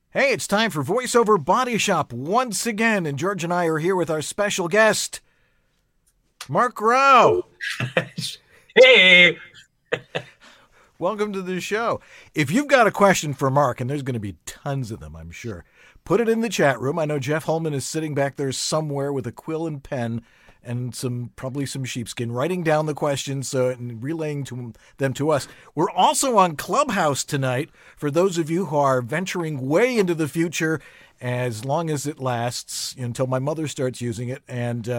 Hey, it's time for VoiceOver Body Shop once again, and George and I are here with our special guest, Mark Rao. Hey! Welcome to the show. If you've got a question for Mark, and there's going to be tons of them, I'm sure, put it in the chat room. I know Jeff Holman is sitting back there somewhere with a quill and pen and probably some sheepskin, writing down the questions and relaying them to us. We're also on Clubhouse tonight for those of you who are venturing way into the future, as long as it lasts, until my mother starts using it, and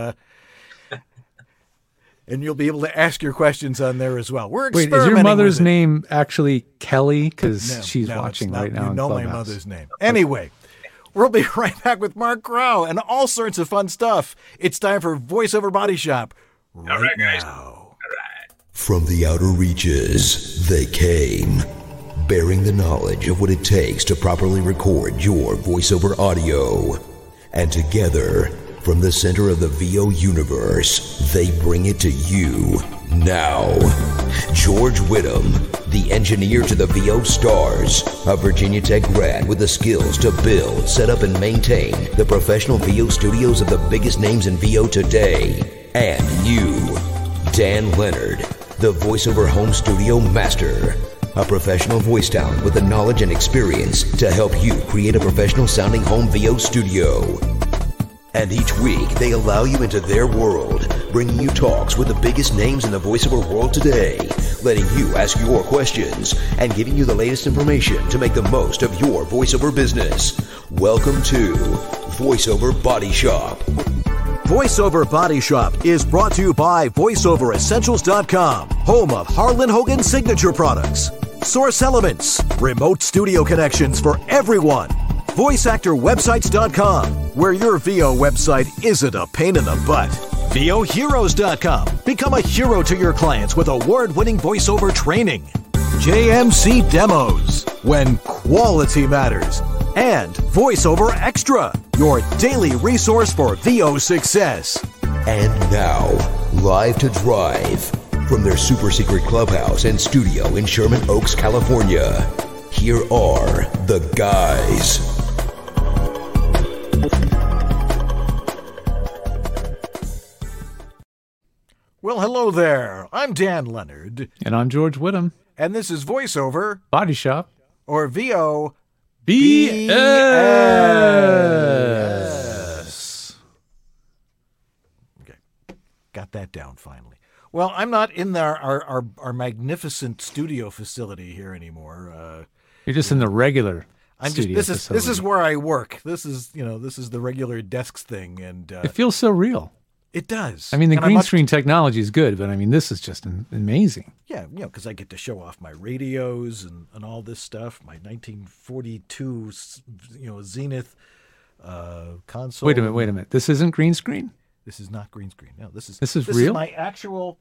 you'll be able to ask your questions on there as well. We're experimenting. Wait, is your mother's name actually Kelly? Because she's watching right now. You know my mother's name. Anyway. We'll be right back with Mark Rao and all sorts of fun stuff. It's time for VoiceOver Body Shop right now. All right. From the outer reaches, they came, bearing the knowledge of what it takes to properly record your voiceover audio. And together, from the center of the VO universe, they bring it to you now. George Whittam, the engineer to the VO stars, a Virginia Tech grad with the skills to build, set up, and maintain the professional VO studios of the biggest names in VO today. And you, Dan Leonard, the voiceover home studio master, a professional voice talent with the knowledge and experience to help you create a professional sounding home VO studio. And each week, they allow you into their world, bringing you talks with the biggest names in the voiceover world today, letting you ask your questions, and giving you the latest information to make the most of your voiceover business. Welcome to VoiceOver Body Shop. VoiceOver Body Shop is brought to you by VoiceOverEssentials.com, home of Harlan Hogan signature products, Source Elements, remote studio connections for everyone, VoiceActorWebsites.com, where your VO website isn't a pain in the butt. VOHeroes.com. Become a hero to your clients with award-winning voiceover training. JMC Demos, when quality matters. And VoiceOver Extra, your daily resource for VO success. And now, live to drive, from their super secret clubhouse and studio in Sherman Oaks, California, here are the guys. Well, hello there. I'm Dan Leonard. And I'm George Whittam. And this is VoiceOver Body Shop. Or VO BS. Okay. Got that down finally. Well, I'm not in our magnificent studio facility here anymore. You're just in the regular studio this is where I work. This is the regular desks thing, and it feels so real. It does. I mean, the green screen technology is good, but I mean, this is just amazing. Yeah, because I get to show off my radios and all this stuff, my 1942, Zenith console. Wait a minute. This isn't green screen? This is not green screen. No, this is real? This is my actual...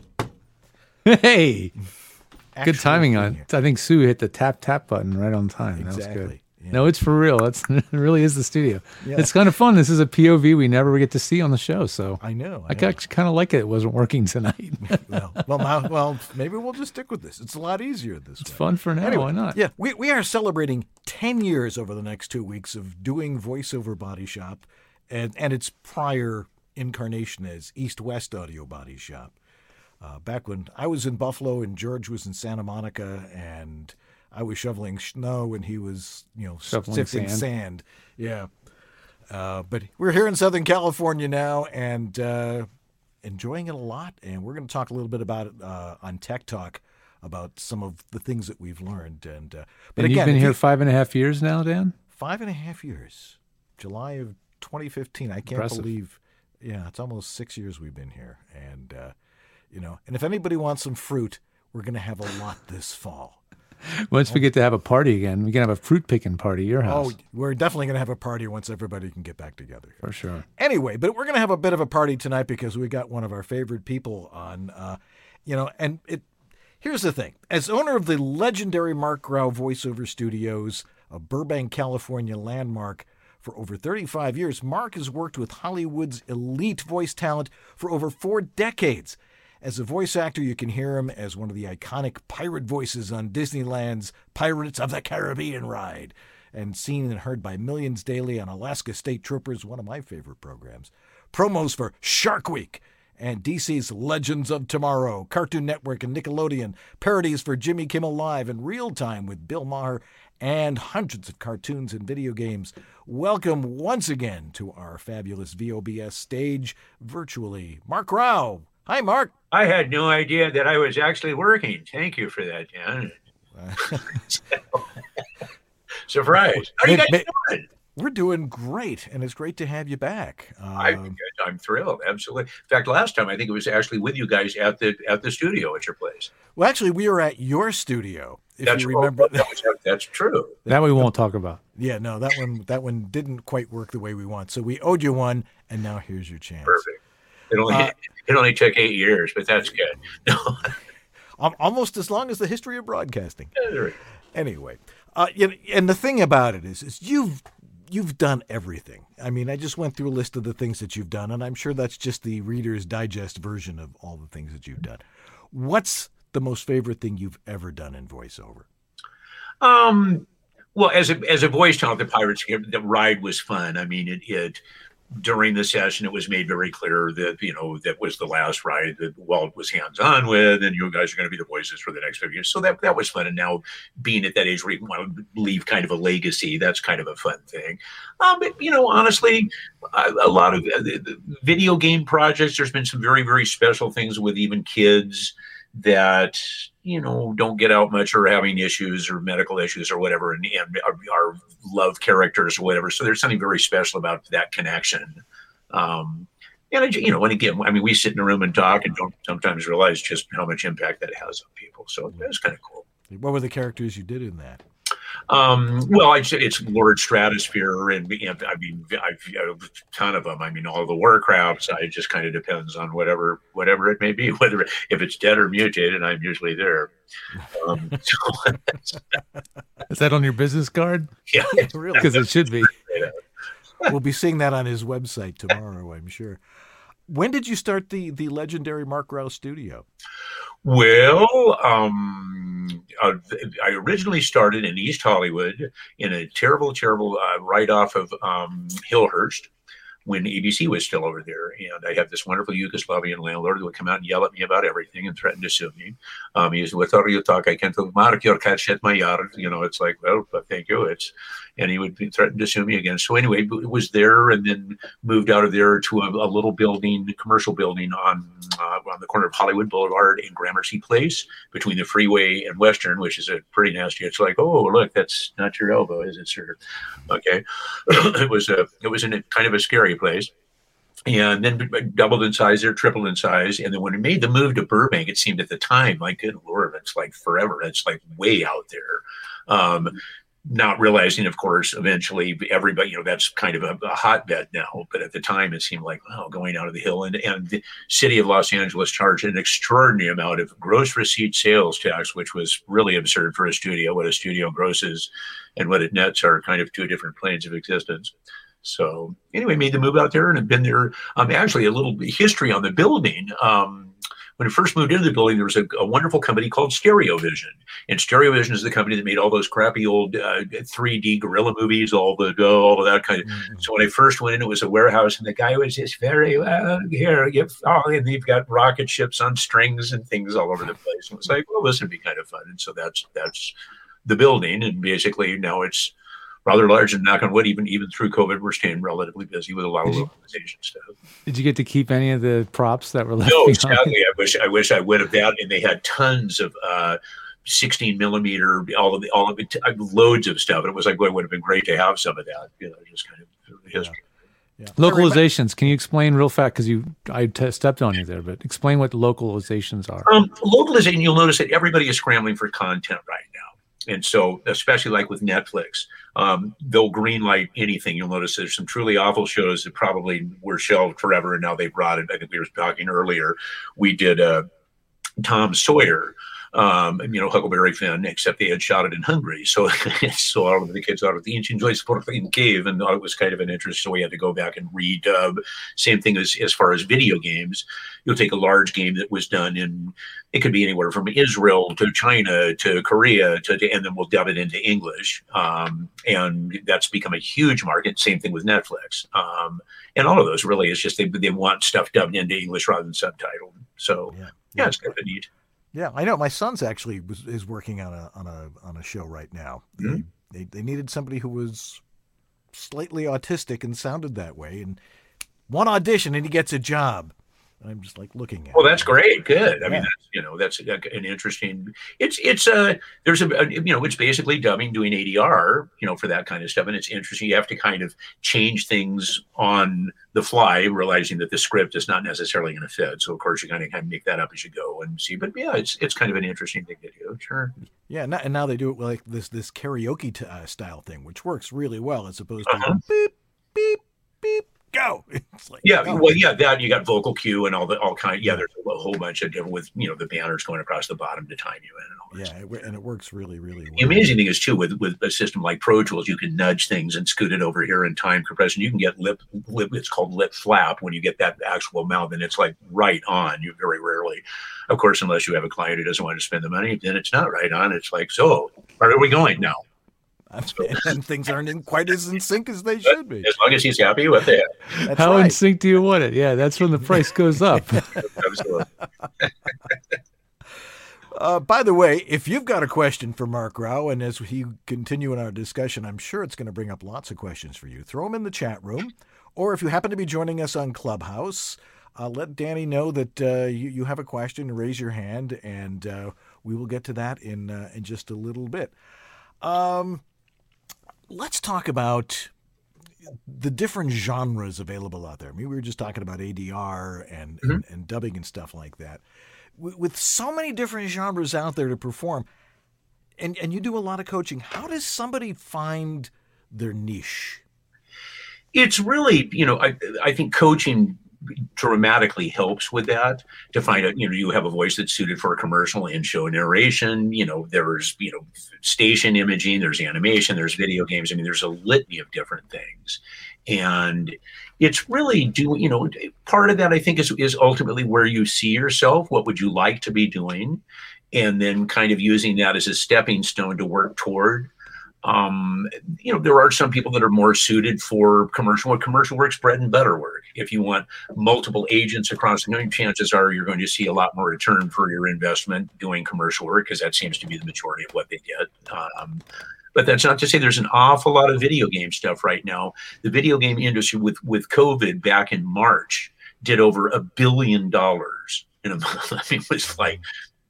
Hey! Good timing on it. I think Sue hit the tap button right on time. Exactly. That was good. Yeah. No, it's for real. It really is the studio. Yeah. It's kind of fun. This is a POV we never get to see on the show. So I know. I actually kind of like it. It wasn't working tonight. well, maybe we'll just stick with this. It's a lot easier this way. It's fun for now. Anyway, why not? Yeah, we are celebrating 10 years over the next 2 weeks of doing VoiceOver Body Shop and its prior incarnation as East-West Audio Body Shop. Back when I was in Buffalo and George was in Santa Monica and I was shoveling snow and he was, sifting sand. Yeah. But we're here in Southern California now and enjoying it a lot. And we're going to talk a little bit about it on Tech Talk about some of the things that we've learned. But again, you've been here 5.5 years now, Dan? 5.5 years. July of 2015. I can't believe. Yeah, it's almost 6 years we've been here. And, and if anybody wants some fruit, we're going to have a lot this fall. Once we get to have a party again, we can have a fruit picking party at your house. Oh, we're definitely going to have a party once everybody can get back together. For sure. Anyway, but we're going to have a bit of a party tonight because we got one of our favorite people on, here's the thing. As owner of the legendary Mark Rao Voiceover Studios, a Burbank, California landmark, for over 35 years, Mark has worked with Hollywood's elite voice talent for over 4 decades. As a voice actor, you can hear him as one of the iconic pirate voices on Disneyland's Pirates of the Caribbean ride. and seen and heard by millions daily on Alaska State Troopers, one of my favorite programs. Promos for Shark Week and DC's Legends of Tomorrow, Cartoon Network and Nickelodeon, parodies for Jimmy Kimmel Live and Real Time with Bill Maher, and hundreds of cartoons and video games. Welcome once again to our fabulous VOBS stage virtually, Mark Rao. Hi, Mark. I had no idea that I was actually working. Thank you for that, Dan. Surprise. How are you guys doing? We're doing great, and it's great to have you back. I'm thrilled, absolutely. In fact, last time I think it was actually with you guys at the studio at your place. Well, actually, we were at your studio. If you remember, that's true. That we won't talk about. Yeah, no, that one didn't quite work the way we want. So we owed you one, and now here's your chance. Perfect. It only took 8 years, but that's good. Almost as long as the history of broadcasting. Anyway, and the thing about it is you've done everything. I mean, I just went through a list of the things that you've done, and I'm sure that's just the Reader's Digest version of all the things that you've done. What's the most favorite thing you've ever done in voiceover? Well, as a voice talent, the Pirates, the ride was fun. I mean, it during the session, it was made very clear that, that was the last ride that Walt was hands-on with, and you guys are going to be the voices for the next 5 years. So that was fun. And now being at that age where you want to leave kind of a legacy, that's kind of a fun thing. But, honestly, a lot of the video game projects, there's been some very, very special things with even kids that, don't get out much or having issues or medical issues or whatever, and are love characters or whatever. So there's something very special about that connection. And again, I mean, we sit in a room and talk and don't sometimes realize just how much impact that has on people. So that's kind of cool. What were the characters you did in that? Well, it's Lord Stratosphere, and I mean, I've a ton of them. I mean, all the Warcrafts. It just kind of depends on whatever it may be. Whether if it's dead or mutated, I'm usually there. Is that on your business card? Yeah, Really? Because it should be. We'll be seeing that on his website tomorrow, I'm sure. When did you start the legendary Mark Rao studio? Well, I originally started in East Hollywood in a terrible write-off of Hillhurst when ABC was still over there. And I had this wonderful Yugoslavian landlord who would come out and yell at me about everything and threaten to sue me. He said, "What are you talking? I can't mark your catch at my yard." It's like, well, thank you. And he would threaten to sue me again. So anyway, it was there, and then moved out of there to a little building, commercial building on the corner of Hollywood Boulevard and Gramercy Place, between the freeway and Western, which is a pretty nasty. It's like, oh, look, that's not your elbow, is it, sir? Okay, it was in kind of a scary place. And then doubled in size there, tripled in size. And then when we made the move to Burbank, it seemed at the time, like, good Lord, it's like forever. It's like way out there. Not realizing, of course, eventually everybody, that's kind of a hotbed now. But at the time, it seemed like, wow, going out of the hill. And the city of Los Angeles charged an extraordinary amount of gross receipt sales tax, which was really absurd for a studio. What a studio grosses and what it nets are kind of two different planes of existence. So anyway, made the move out there and have been there. Actually, a little history on the building. When I first moved into the building, there was a wonderful company called Stereovision. And Stereovision is the company that made all those crappy old 3D gorilla movies, all of that kind of. Mm-hmm. So when I first went in, it was a warehouse, and the guy was just very, and they've got rocket ships on strings and things all over the place. And it was like, well, this would be kind of fun. And so that's the building. And basically now it's rather large, and knock on wood, even through COVID, we're staying relatively busy with a lot of localization stuff. Did you get to keep any of the props that were left No, behind? sadly, I wish I would have that. And they had tons of 16 millimeter, all of it, loads of stuff. And it was like, well, it would have been great to have some of that. Just kind of history. Yeah. Localizations. Can you explain real fast? Because I stepped on you there, but explain what localizations are. Localization, you'll notice that everybody is scrambling for content right now. And so, especially like with Netflix, they'll greenlight anything. You'll notice there's some truly awful shows that probably were shelved forever, and now they brought it. I think we were talking earlier. We did Tom Sawyer, Huckleberry Finn, except they had shot it in Hungary. So, so all of the kids thought of the ancient joys in the cave and thought it was kind of an interest. So we had to go back and redub. Same thing as far as video games. You'll take a large game that was done in, it could be anywhere from Israel to China to Korea and then we'll dub it into English. And that's become a huge market. Same thing with Netflix. And all of those really is just they want stuff dubbed into English rather than subtitled. So yeah, it's kind of neat. Yeah, I know. My son's actually is working on a show right now. Mm-hmm. They needed somebody who was slightly autistic and sounded that way, and one audition and he gets a job. And I'm just like looking at. Well, that's great. Good. I mean, that's an interesting. It's basically dubbing, doing ADR, for that kind of stuff, and it's interesting. You have to kind of change things on the fly, realizing that the script is not necessarily going to fit. So of course you kind of make that up as you go and see. But yeah, it's kind of an interesting thing to do. Sure. Yeah, and now they do it like this karaoke style thing, which works really well as opposed to beep beep beep. Go. It's like, that you got vocal cue and all kind. Yeah, there's a whole bunch of different with the banners going across the bottom to time you in and all that. Yeah, and it works really, really well. The amazing thing is too with a system like Pro Tools, you can nudge things and scoot it over here in time compression. You can get lip. It's called lip flap when you get that actual mouth, and it's like right on. You very rarely, of course, unless you have a client who doesn't want to spend the money, then it's not right on. It's like, so where are we going now? And things aren't quite as in sync as they should be. As long as he's happy with it. How in sync do you want it? Yeah, that's when the price goes up. Absolutely. By the way, if you've got a question for Mark Rao, and as we continue in our discussion, I'm sure it's going to bring up lots of questions for you. Throw them in the chat room. Or if you happen to be joining us on Clubhouse, let Danny know that you have a question, raise your hand, and we will get to that in just a little bit. Let's talk about the different genres available out there. I mean, we were just talking about ADR and dubbing and stuff like that. With so many different genres out there to perform, and you do a lot of coaching, how does somebody find their niche? It's really, I think coaching dramatically helps with that to find out, you have a voice that's suited for a commercial and show narration, there's, station imaging, there's animation, there's video games. I mean, there's a litany of different things. And it's really part of that, I think, is ultimately where you see yourself. What would you like to be doing? And then kind of using that as a stepping stone to work toward. There are some people that are more suited for commercial. Commercial work's bread and butter work. If you want multiple agents across the country, chances are you're going to see a lot more return for your investment doing commercial work, because that seems to be the majority of what they get. But that's not to say there's an awful lot of video game stuff right now. The video game industry with COVID back in March did over $1 billion in a month. I mean, it was like,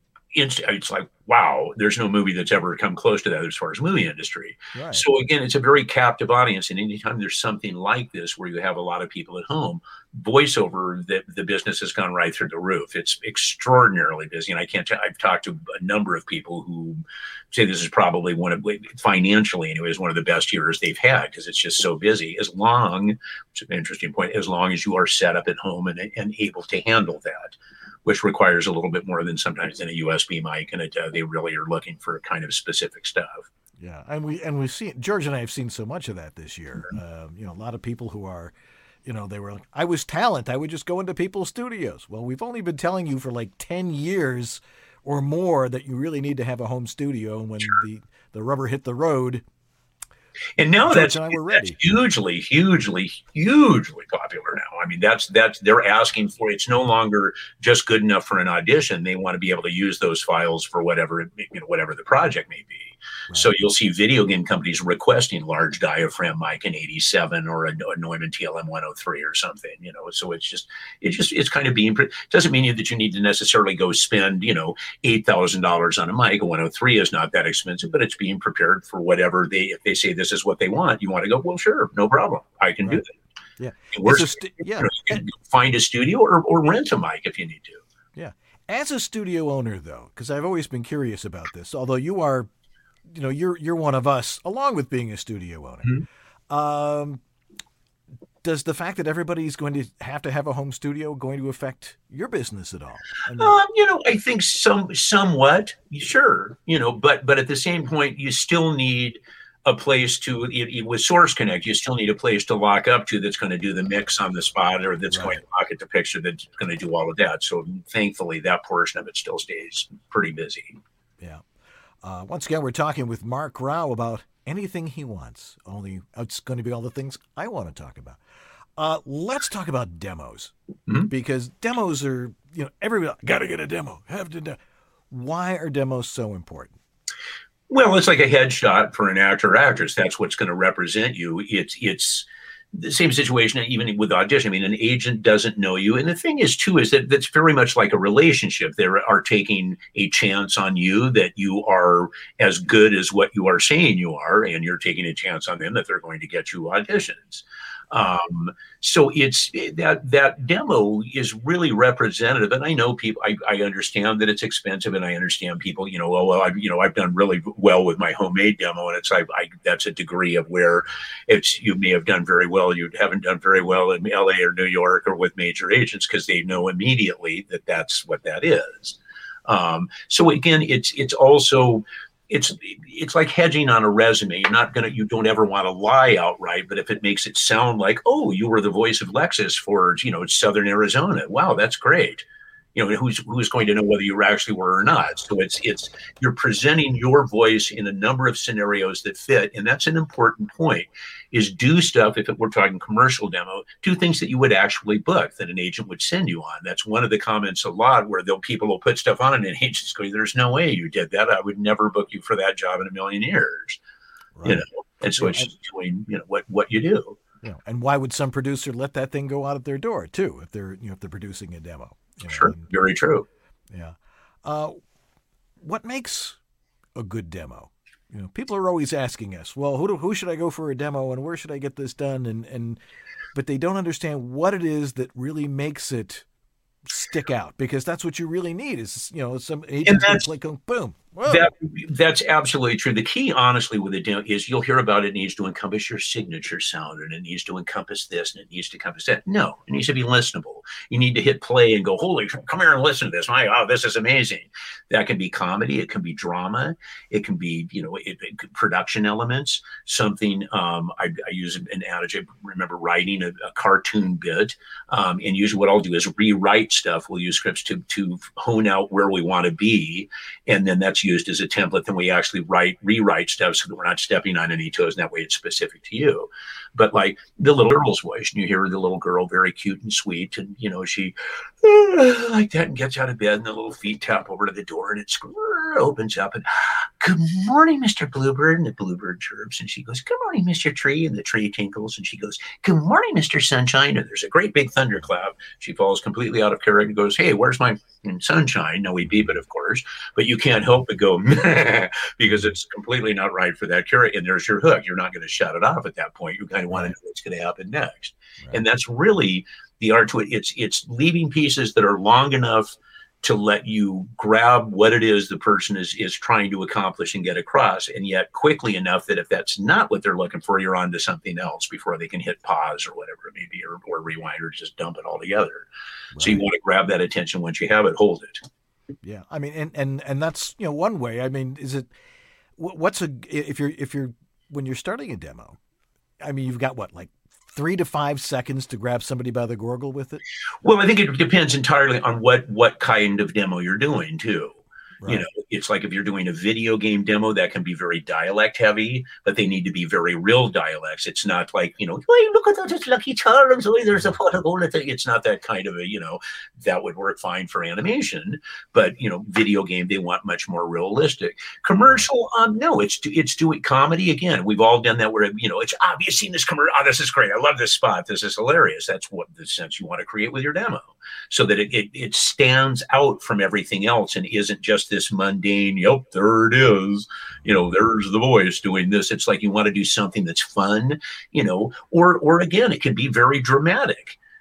it's like, wow, there's no movie that's ever come close to that as far as movie industry. Right. So again, it's a very captive audience. And anytime there's something like this where you have a lot of people at home, voiceover, the business has gone right through the roof. It's extraordinarily busy. And I've talked to a number of people who say this is probably financially anyways, one of the best years they've had, because it's just so busy, which is an interesting point, as long as you are set up at home and able to handle that, which requires a little bit more than sometimes in a USB mic, and they really are looking for kind of specific stuff. Yeah, and we've seen, George and I have seen so much of that this year. A lot of people who are, they were like, I was talent, I would just go into people's studios. Well, we've only been telling you for like 10 years or more that you really need to have a home studio, and when the rubber hit the road. And now that's hugely, hugely, hugely popular now. I mean, that's they're asking for. It's no longer just good enough for an audition. They want to be able to use those files for whatever the project may be. Right. So you'll see video game companies requesting large diaphragm mic in 87 or a Neumann TLM 103 or something. So it's kind of being. Doesn't mean that you need to necessarily go spend $8,000 on a mic. A 103 is not that expensive, but it's being prepared for whatever if they say this is what they want. You want to go, well, sure, no problem, I can do that. Yeah, you can find a studio or rent a mic if you need to. Yeah, as a studio owner though, because I've always been curious about this. Although you are, you're one of us, along with being a studio owner. Mm-hmm. does the fact that everybody's going to have a home studio going to affect your business at all? I mean, I think somewhat, sure, but at the same point, you still need a place with Source Connect, you still need a place to lock up to that's going to do the mix on the spot, or that's going to lock at the picture, that's going to do all of that. So thankfully, that portion of it still stays pretty busy. Yeah. Once again, we're talking with Mark Rao about anything he wants. Only it's going to be all the things I want to talk about. Let's talk about demos, because demos are, everybody got to get a demo. Why are demos so important? Well, it's like a headshot for an actor or actress. That's what's going to represent you. It's the same situation even with audition. I mean, an agent doesn't know you. And the thing is, too, is that that's very much like a relationship. They are taking a chance on you that you are as good as what you are saying you are, and you're taking a chance on them that they're going to get you auditions. So it's that demo is really representative. And I know people, I understand that it's expensive, and I understand people, I've done really well with my homemade demo, and it's that's a degree of where you may have done very well. You haven't done very well in LA or New York or with major agents, because they know immediately that that's what that is. So again, it's also, it's like hedging on a resume. You don't ever want to lie outright, but if it makes it sound like, oh, you were the voice of Lexus for, Southern Arizona. Wow, that's great. Who's going to know whether you actually were or not? So it's you're presenting your voice in a number of scenarios that fit. And that's an important point, is do stuff, if we're talking commercial demo, do things that you would actually book, that an agent would send you on. That's one of the comments a lot, where people will put stuff on, and an agent's going, there's no way you did that. I would never book you for that job in a million years. Right. And so it's just doing, what you do. And why would some producer let that thing go out of their door too, if they're producing a demo? Sure. Very true. Yeah. What makes a good demo? People are always asking us, well, who should I go for a demo, and where should I get this done? But they don't understand what it is that really makes it stick out, because that's what you really need is, some agent like, boom. That's absolutely true. The key, honestly, with a demo is you'll hear about it needs to encompass your signature sound, and it needs to encompass this, and it needs to encompass that. No, it needs to be listenable. You need to hit play and go, holy, come here and listen to this. This is amazing. That can be comedy. It can be drama. It can be, production elements. Something, I use an adage. I remember writing a cartoon bit, and usually what I'll do is rewrite stuff. We'll use scripts to hone out where we want to be, and then that's used as a template. Then we actually rewrite stuff so that we're not stepping on any toes, and that way it's specific to you. But like the little girl's voice, and you hear the little girl, very cute and sweet, and she like that, and gets out of bed, and the little feet tap over to the door, and it opens up, and good morning, Mr. Bluebird, and the bluebird chirps, and she goes, good morning, Mr. Tree, and the tree tinkles, and she goes, good morning, Mr. Sunshine, and there's a great big thunderclap. She falls completely out of character and goes, hey, where's my sunshine? No, we beep it, of course, but you can't help but go because it's completely not right for that character, and there's your hook. You're not going to shut it off at that point. You kind of want to know what's going to happen next. Right. And that's really the art to it. It's leaving pieces that are long enough to let you grab what it is the person is trying to accomplish and get across, and yet quickly enough that if that's not what they're looking for, you're on to something else before they can hit pause or whatever it may be, or rewind, or just dump it all together. Right. So you want to grab that attention. Once you have it, hold it. Yeah. I mean, and that's, one way. I mean, is it, if you're when you're starting a demo, I mean, you've got like 3 to 5 seconds to grab somebody by the gorgle with it? Well, I think it depends entirely on what kind of demo you're doing too. Right. It's like if you're doing a video game demo, that can be very dialect heavy, but they need to be very real dialects. It's not like, hey, look at those Lucky Charms. Oh, there's a pot of gold. It's not that kind of that would work fine for animation, but, video game, they want much more realistic. Commercial, no, it's doing comedy. Again, we've all done that where, it's obvious seeing this commercial. Oh, this is great. I love this spot. This is hilarious. That's what the sense you want to create with your demo, so that it stands out from everything else and isn't just this mundane, yep, there it is, there's the voice doing this. It's like you want to do something that's fun, or again, it can be very dramatic.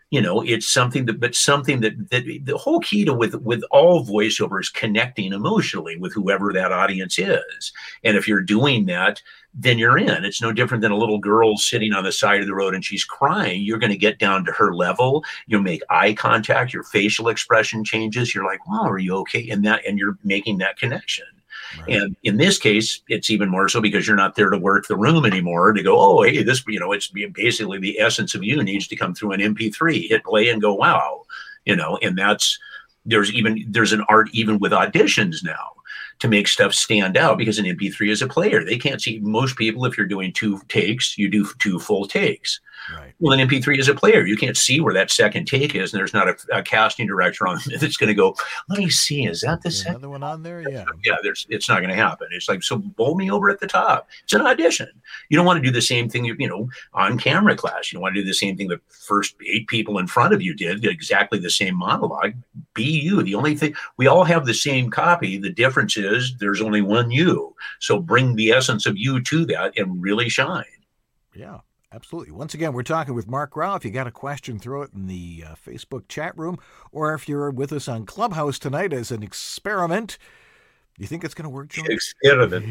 It's something that the whole key to with all voiceover is connecting emotionally with whoever that audience is. And if you're doing that, then you're in. It's no different than a little girl sitting on the side of the road and she's crying. You're going to get down to her level. You'll make eye contact. Your facial expression changes. You're like, wow, are you okay? And you're making that connection. Right. And in this case, it's even more so because you're not there to work the room anymore to go, oh, hey, this, it's basically the essence of you needs to come through an MP3, hit play and go, wow, and there's an art even with auditions now to make stuff stand out because an MP3 is a player. They can't see most people. If you're doing 2 takes, you do 2 full takes. Right. Well, an MP3 is a player. You can't see where that second take is, and there's not a casting director on it that's going to go, let me see, is that the second? Another one on there? Yeah. Yeah, it's not going to happen. It's like, so bowl me over at the top. It's an audition. You don't want to do the same thing, on camera class. You don't want to do the same thing the first 8 people in front of you did, exactly the same monologue. Be you. The only thing, we all have the same copy. The difference is there's only one you. So bring the essence of you to that and really shine. Yeah. Absolutely. Once again, we're talking with Mark Rao. If you got a question, throw it in the Facebook chat room. Or if you're with us on Clubhouse tonight as an experiment, do you think it's going to work, John? Experiment.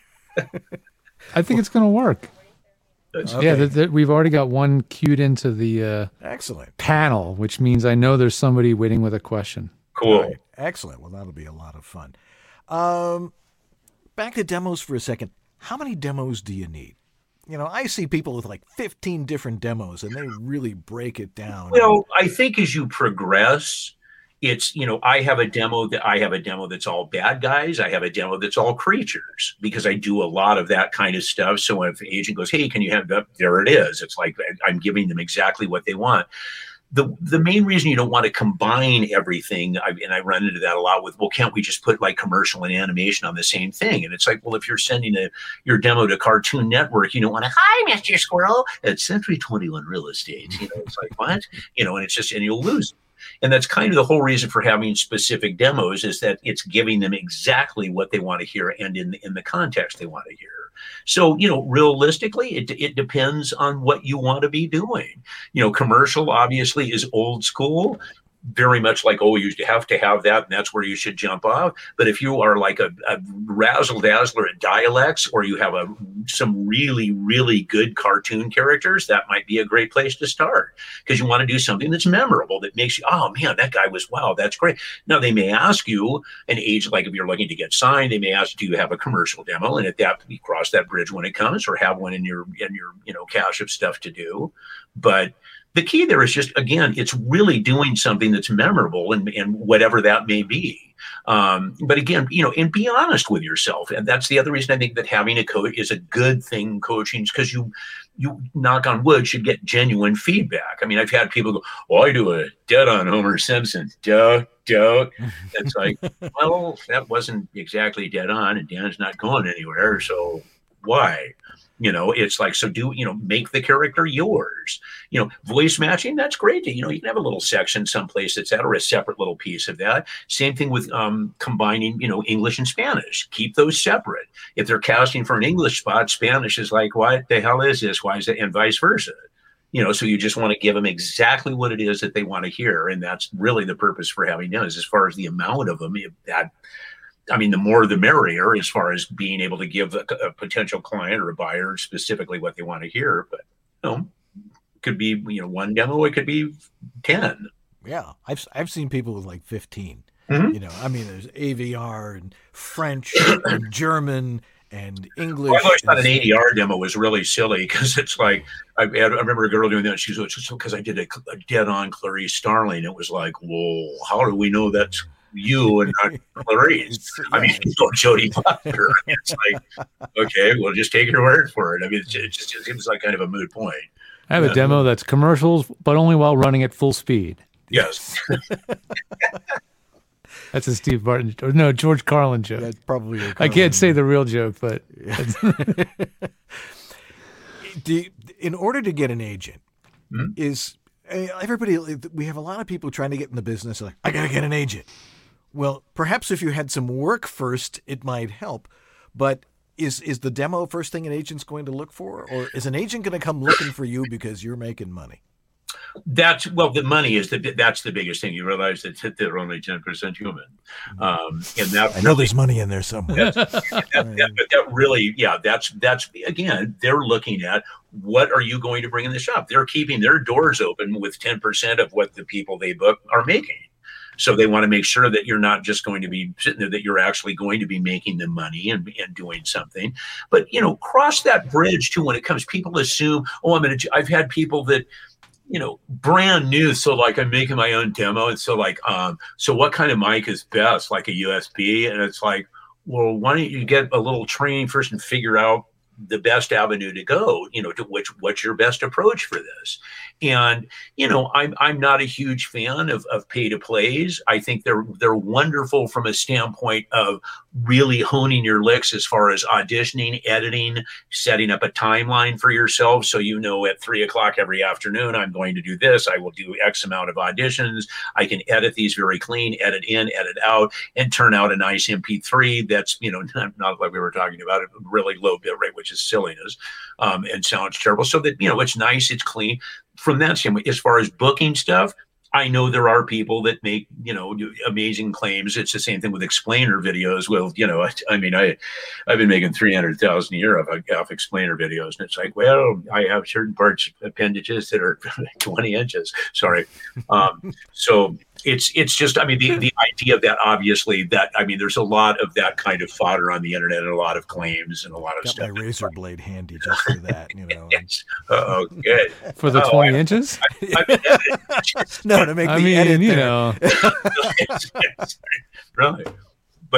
I think it's going to work. Okay. Yeah, we've already got one queued into the excellent panel, which means I know there's somebody waiting with a question. Cool. Right. Excellent. Well, that'll be a lot of fun. Back to demos for a second. How many demos do you need? I see people with like 15 different demos and they really break it down. Well, I think as you progress, it's, I have a demo that's all bad guys. I have a demo that's all creatures because I do a lot of that kind of stuff. So if the agent goes, hey, can you have that? There it is. It's like I'm giving them exactly what they want. The main reason you don't want to combine everything, and I run into that a lot with, well, can't we just put like commercial and animation on the same thing? And it's like, well, if you're sending your demo to Cartoon Network, you don't want to, hi, Mr. Squirrel, at Century 21 Real Estate. It's like, what? And it's just, and you'll lose it. And that's kind of the whole reason for having specific demos is that it's giving them exactly what they want to hear and in the context they want to hear. So, realistically, it depends on what you want to be doing. Commercial obviously is old school, very much like, oh, you have to have that, and that's where you should jump off. But if you are like a razzle-dazzler at dialects, or you have some really, really good cartoon characters, that might be a great place to start because you want to do something that's memorable, that makes you, oh, man, that guy was, wow, that's great. Now, they may ask you an age, like if you're looking to get signed, they may ask, do you have a commercial demo? And at that, you cross that bridge when it comes, or have one in your cache of stuff to do. But the key there is just, again, it's really doing something that's memorable and whatever that may be. But again, and be honest with yourself. And that's the other reason I think that having a coach is a good thing, coaching, because you knock on wood, should get genuine feedback. I mean, I've had people go, oh, I do a dead on Homer Simpson. Duh. It's like, well, that wasn't exactly dead on, and Dan's not going anywhere. So why? It's like, so make the character yours. Voice matching, that's great. You can have a little section someplace that's that, or a separate little piece of that. Same thing with combining, English and Spanish. Keep those separate. If they're casting for an English spot, Spanish is like, what the hell is this? Why is it? And vice versa. So you just want to give them exactly what it is that they want to hear. And that's really the purpose for having those. As far as the amount of them, the more the merrier, as far as being able to give a potential client or a buyer specifically what they want to hear. But it could be one demo, it could be 10. Yeah, I've seen people with like 15. Mm-hmm. There's AVR and French and German and English. Well, I always thought an ADR demo was really silly because it's like, I remember a girl doing that. She's like, because I did a dead-on Clarice Starling. It was like, whoa, how do we know that's you and not Clarice? Jodie Foster. It's like, okay, we'll just take your word for it. It just seems like kind of a moot point. I have a demo that's commercials, but only while running at full speed. Yes. That's a Steve Martin, or no, George Carlin joke. That's probably a Carlin. I can't say the real joke, but in order to get an agent, mm-hmm. is everybody? We have a lot of people trying to get in the business. Like, I gotta get an agent. Well, perhaps if you had some work first, it might help. But is the demo first thing an agent's going to look for, or is an agent going to come looking for you because you're making money? the money is that's the biggest thing. You realize that they're only 10% human, and that I know there's money in there somewhere. that really, that's again, they're looking at what are you going to bring in the shop. They're keeping their doors open with 10% of what the people they book are making. So they want to make sure that you're not just going to be sitting there, that you're actually going to be making the money and doing something. But, cross that bridge too when it comes. People assume, I've had people that, brand new. So like I'm making my own demo. And so like, so what kind of mic is best? Like a USB? And it's like, well, why don't you get a little training first and figure out the best avenue to go, to what's your best approach for this. And, I'm not a huge fan of pay to plays. I think they're wonderful from a standpoint of really honing your licks as far as auditioning, editing, setting up a timeline for yourself. So, at 3:00 every afternoon, I'm going to do this. I will do X amount of auditions. I can edit these very clean, edit in, edit out, and turn out a nice MP3 that's, not like we were talking about, it really low bit rate, which is silliness, and sounds terrible. So that, it's nice, it's clean. From that standpoint, as far as booking stuff, I know there are people that make, amazing claims. It's the same thing with explainer videos. Well, I've been making 300,000 a year off explainer videos. And it's like, well, I have certain appendages that are 20 inches. Sorry. So it's just, the idea of that, obviously, there's a lot of that kind of fodder on the internet and a lot of claims and a lot of stuff. Got my razor blade handy just for that, Yes. Oh, good. For the 20 inches? No, to make the edit Really. But,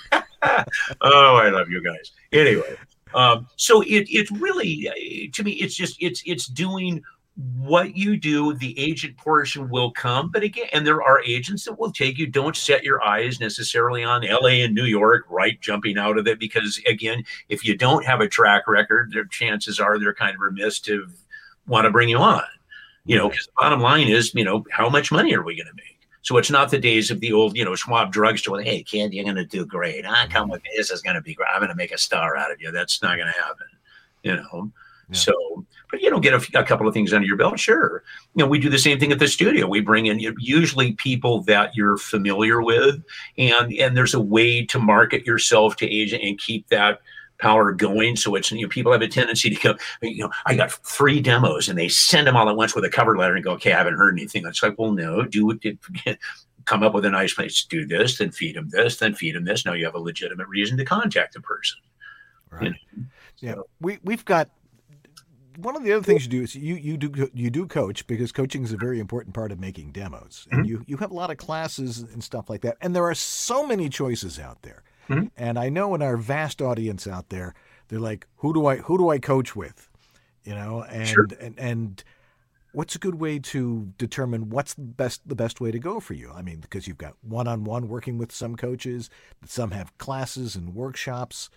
I love you guys. Anyway, so it really, to me, it's doing what you do. The agent portion will come, but again, and there are agents that will take you. Don't set your eyes necessarily on LA and New York, right, jumping out of it, because again, if you don't have a track record, their chances are they're kind of remiss to want to bring you on, because the bottom line is, how much money are we going to make? So it's not the days of the old, Schwab drugstore. Hey, kid, you're going to do great. Come with me. This is going to be great. I'm going to make a star out of you. That's not going to happen, Yeah. So, but get a couple of things under your belt. Sure. We do the same thing at the studio. We bring in usually people that you're familiar with, and there's a way to market yourself to agent and keep that power going. So it's, people have a tendency to go, I got 3 demos, and they send them all at once with a cover letter and go, okay, I haven't heard anything. It's like, well, no, come up with a nice place, do this, then feed them this, then feed them this. Now you have a legitimate reason to contact the person. Right. Yeah. We've got, one of the other things you do is you do coach, because coaching is a very important part of making demos. And you have a lot of classes and stuff like that. And there are so many choices out there. And I know in our vast audience out there, they're like, who do I coach with? And Sure. and what's a good way to determine what's the best way to go for you? Because you've got one-on-one working with some coaches, some have classes and workshops.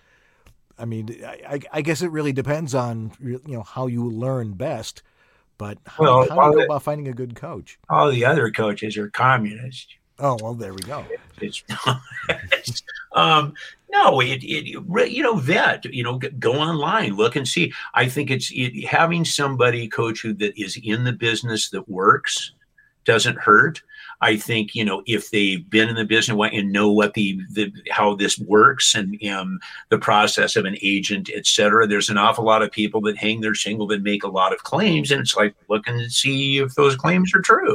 I guess it really depends on how you learn best, but how do you go about finding a good coach? All the other coaches are communists. Oh, well, there we go. Vet, go online, look and see. I think having somebody coach you that is in the business that works doesn't hurt. I think, if they've been in the business and know what how this works and the process of an agent, et cetera, there's an awful lot of people that hang their shingle that make a lot of claims. And it's like, looking to see if those claims are true.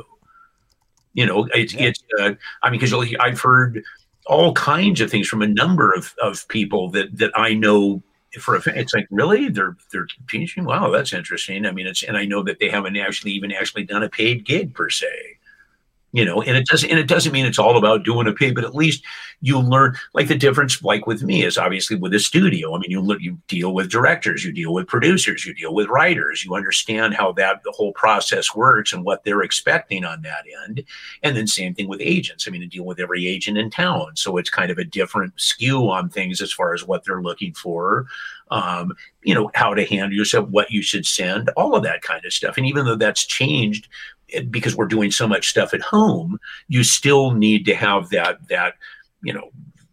Because I've heard all kinds of things from a number of people that I know for a fact. It's like, really? They're teaching? Wow, that's interesting. And I know that they haven't actually done a paid gig per se. And it doesn't mean it's all about doing a pay, but at least you learn, like the difference, like with me, is obviously with a studio. You deal with directors, you deal with producers, you deal with writers, you understand how the whole process works and what they're expecting on that end. And then same thing with agents. You deal with every agent in town. So it's kind of a different skew on things as far as what they're looking for, how to handle yourself, what you should send, all of that kind of stuff. And even though that's changed, because we're doing so much stuff at home, you still need to have that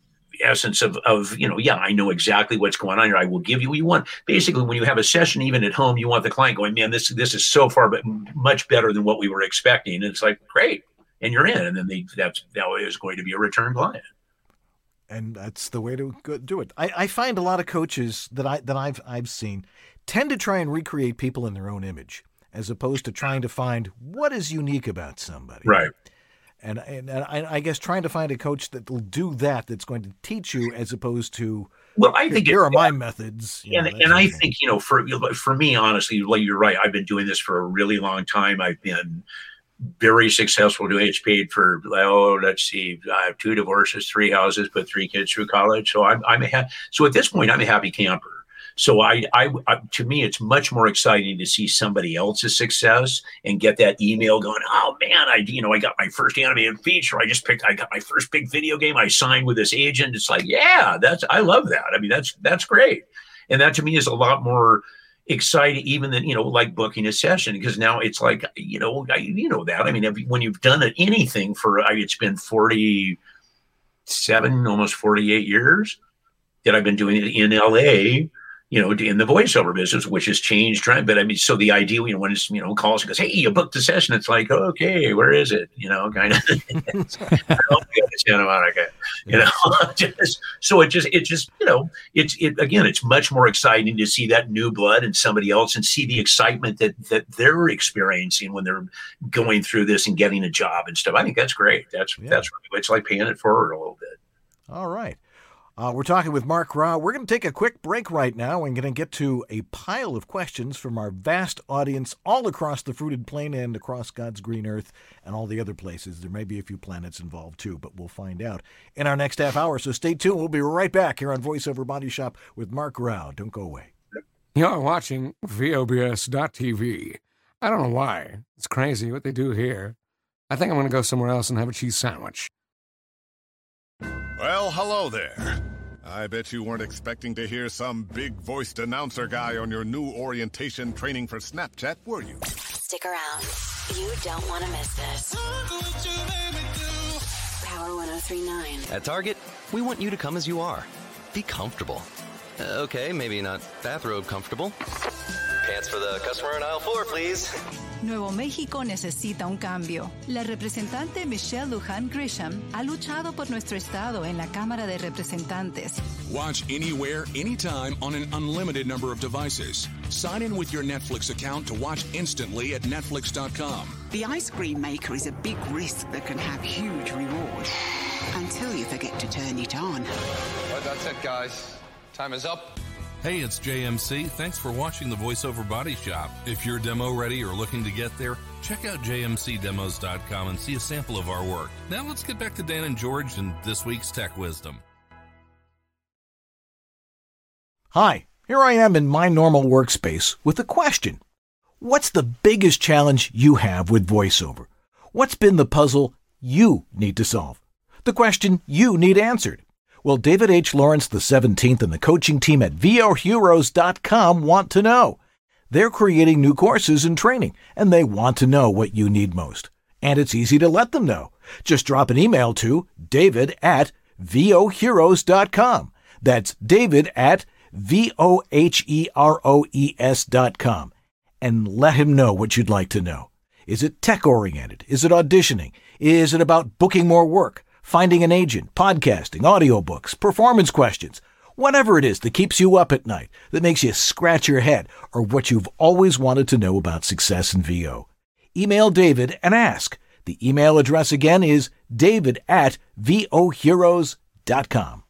essence of I know exactly what's going on here. I will give you what you want. Basically, when you have a session, even at home, you want the client going, man, this is so far, but much better than what we were expecting. And it's like, great. And you're in. And then that is going to be a return client. And that's the way to do it. I find a lot of coaches that I've seen tend to try and recreate people in their own image, as opposed to trying to find what is unique about somebody. Right. And I guess trying to find a coach that will do that, that's going to teach you, as opposed to, well, I think here are my methods. And I think, for me, honestly, like, you're right. I've been doing this for a really long time. I've been very successful doing it. It's paid for, let's see, I have 2 divorces, 3 houses, put 3 kids through college. So so at this point, I'm a happy camper. So to me, it's much more exciting to see somebody else's success and get that email going, oh man, I got my first animated feature. I got my first big video game. I signed with this agent. It's like, yeah, I love that. I mean, that's great. And that to me is a lot more exciting even than, like booking a session, because now it's like, that. I mean, when you've done anything for, it's been 47, almost 48 years that I've been doing it in LA, in the voiceover business, which has changed. But I mean, so the idea, when it's, calls and goes, hey, you booked the session. It's like, okay, where is it? Kind of Santa Monica, so it's much more exciting to see that new blood in somebody else and see the excitement that they're experiencing when they're going through this and getting a job and stuff. I think that's great. That's it's like paying it forward a little bit. All right. We're talking with Mark Rao. We're going to take a quick break right now. We're going to get to a pile of questions from our vast audience all across the fruited plain and across God's green earth and all the other places. There may be a few planets involved too, but we'll find out in our next half hour. So stay tuned. We'll be right back here on VoiceOver Body Shop with Mark Rao. Don't go away. You're watching VOBS.TV. I don't know why. It's crazy what they do here. I think I'm going to go somewhere else and have a cheese sandwich. Well, hello there. I bet you weren't expecting to hear some big-voiced announcer guy on your new orientation training for Snapchat, were you? Stick around. You don't want to miss this. Power 103.9. At Target, we want you to come as you are. Be comfortable. Okay, maybe not bathrobe comfortable. Pants for the customer in aisle 4, please. Nuevo México necesita un cambio. La representante Michelle Lujan Grisham ha luchado por nuestro estado en la Cámara de Representantes. Watch anywhere, anytime on an unlimited number of devices. Sign in with your Netflix account to watch instantly at Netflix.com. The ice cream maker is a big risk that can have huge reward. Until you forget to turn it on. Well, that's it, guys. Time is up. Hey, it's JMC. Thanks for watching the VoiceOver Body Shop. If you're demo ready or looking to get there, check out jmcdemos.com and see a sample of our work. Now let's get back to Dan and George and this week's Tech Wisdom. Hi, here I am in my normal workspace with a question. What's the biggest challenge you have with VoiceOver? What's been the puzzle you need to solve? The question you need answered? Well, David H. Lawrence XVII and the coaching team at VOHeroes.com want to know. They're creating new courses and training, and they want to know what you need most. And it's easy to let them know. Just drop an email to david@VOHeroes.com. That's david@VOHeroes.com. And let him know what you'd like to know. Is it tech-oriented? Is it auditioning? Is it about booking more work? Finding an agent, podcasting, audiobooks, performance questions, whatever it is that keeps you up at night, that makes you scratch your head, or what you've always wanted to know about success in VO. Email David and ask. The email address again is david@VOHeroes.com.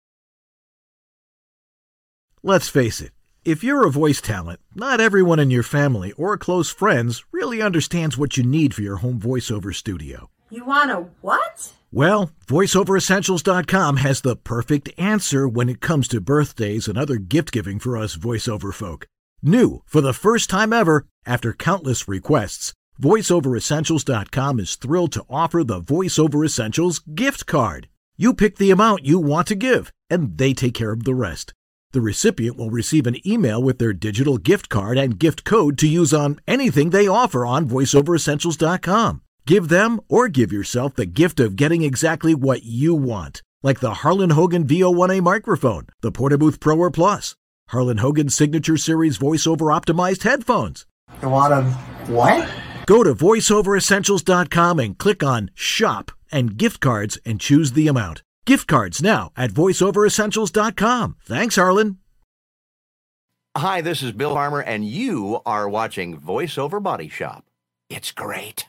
Let's face it, if you're a voice talent, not everyone in your family or close friends really understands what you need for your home voiceover studio. You want a what? Well, VoiceOverEssentials.com has the perfect answer when it comes to birthdays and other gift-giving for us voiceover folk. New, for the first time ever, after countless requests, VoiceOverEssentials.com is thrilled to offer the VoiceOver Essentials gift card. You pick the amount you want to give, and they take care of the rest. The recipient will receive an email with their digital gift card and gift code to use on anything they offer on VoiceOverEssentials.com. Give them or give yourself the gift of getting exactly what you want. like the Harlan Hogan VO1A microphone, the Portabooth Pro or Plus, Harlan Hogan's Signature Series voiceover optimized headphones. A lot of what? Go to voiceoveressentials.com and click on Shop and Gift Cards and choose the amount. Gift cards now at voiceoveressentials.com. Thanks, Harlan. Hi, this is Bill Farmer, and you are watching VoiceOver Body Shop. It's great.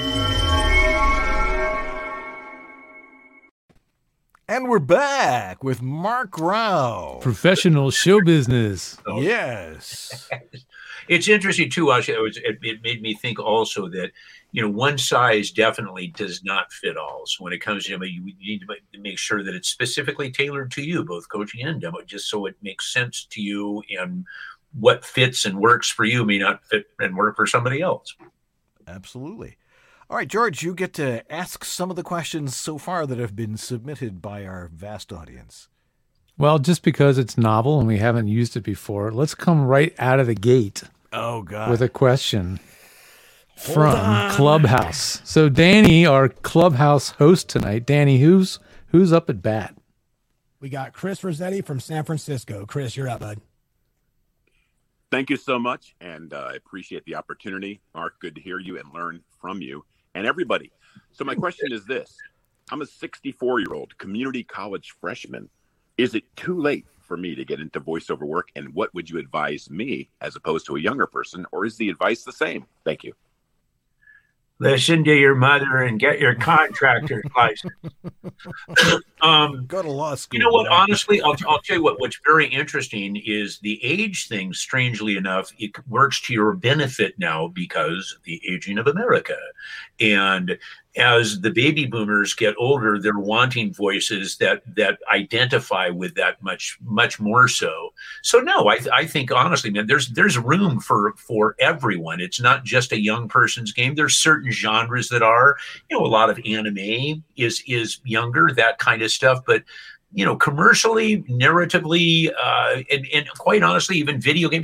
And we're back with Mark Rao. Professional show business. Yes. It's interesting, too. It made me think also that, one size definitely does not fit all. So when it comes to demo, you need to make sure that it's specifically tailored to you, both coaching and demo, just so it makes sense to you, and what fits and works for you may not fit and work for somebody else. Absolutely. All right, George, you get to ask some of the questions so far that have been submitted by our vast audience. Well, just because it's novel and we haven't used it before, let's come right out of the gate. Oh, God. With a question from Clubhouse. So Danny, our Clubhouse host tonight. Danny, who's up at bat? We got Chris Rossetti from San Francisco. Chris, you're up, bud. Thank you so much, and I appreciate the opportunity. Mark, good to hear you and learn from you and everybody. So my question is this. I'm a 64-year-old community college freshman. Is it too late for me to get into voiceover work, and what would you advise me as opposed to a younger person, or is the advice the same? Thank you. Listen to your mother and get your contractor's license. Go to law school. You know what? Honestly, I'll tell you what's very interesting is the age thing. Strangely enough, it works to your benefit now because of the aging of America. And as the baby boomers get older, they're wanting voices that identify with that much more so. So no, I think honestly, man, there's room for everyone. It's not just a young person's game. There's certain genres that are, a lot of anime is younger, that kind of stuff. But commercially, narratively, and quite honestly, even video games,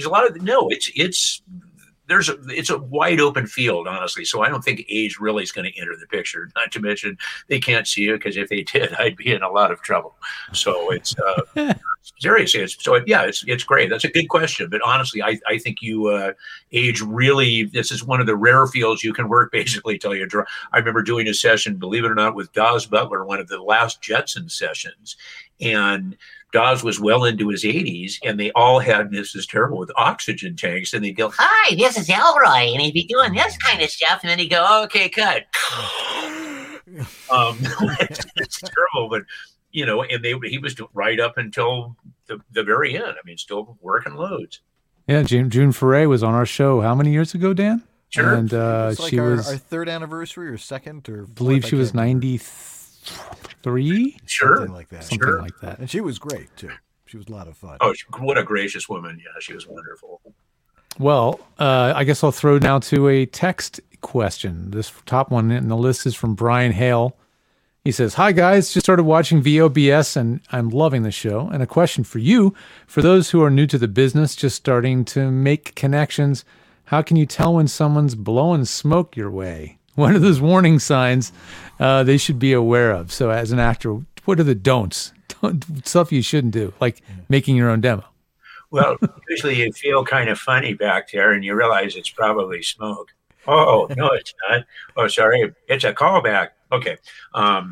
it's a wide open field, honestly. So I don't think age really is going to enter the picture. Not to mention they can't see you, because if they did, I'd be in a lot of trouble. So it's seriously. It's great. That's a good question. But honestly, I think age really. This is one of the rare fields you can work basically till you draw. I remember doing a session, believe it or not, with Dawes Butler, one of the last Jetson sessions, and Dawes was well into his 80s, and they all had, this is terrible, with oxygen tanks, and they'd go, "Hi, this is Elroy," and he'd be doing this kind of stuff, and then he'd go, "Oh, okay, cut." It's terrible, but and he was right up until the very end. I mean, still working loads. Yeah, June Foray was on our show how many years ago, Dan? Sure. It And was like she our was third anniversary or second or I believe she was 93. Sure. Something like that. Something like that. And she was great too. She was a lot of fun. Oh, what a gracious woman. Yeah, she was wonderful. Well, I guess I'll throw now to a text question. This top one in the list is from Brian Hale. He says, "Hi guys, just started watching VOBS and I'm loving the show. And a question for you, for those who are new to the business, just starting to make connections, how can you tell when someone's blowing smoke your way? What are those warning signs they should be aware of? So as an actor, what are the don'ts? Stuff you shouldn't do, like making your own demo." Well, usually you feel kind of funny back there and you realize it's probably smoke. Oh, no, it's not. Oh, sorry. It's a callback. Okay. Well,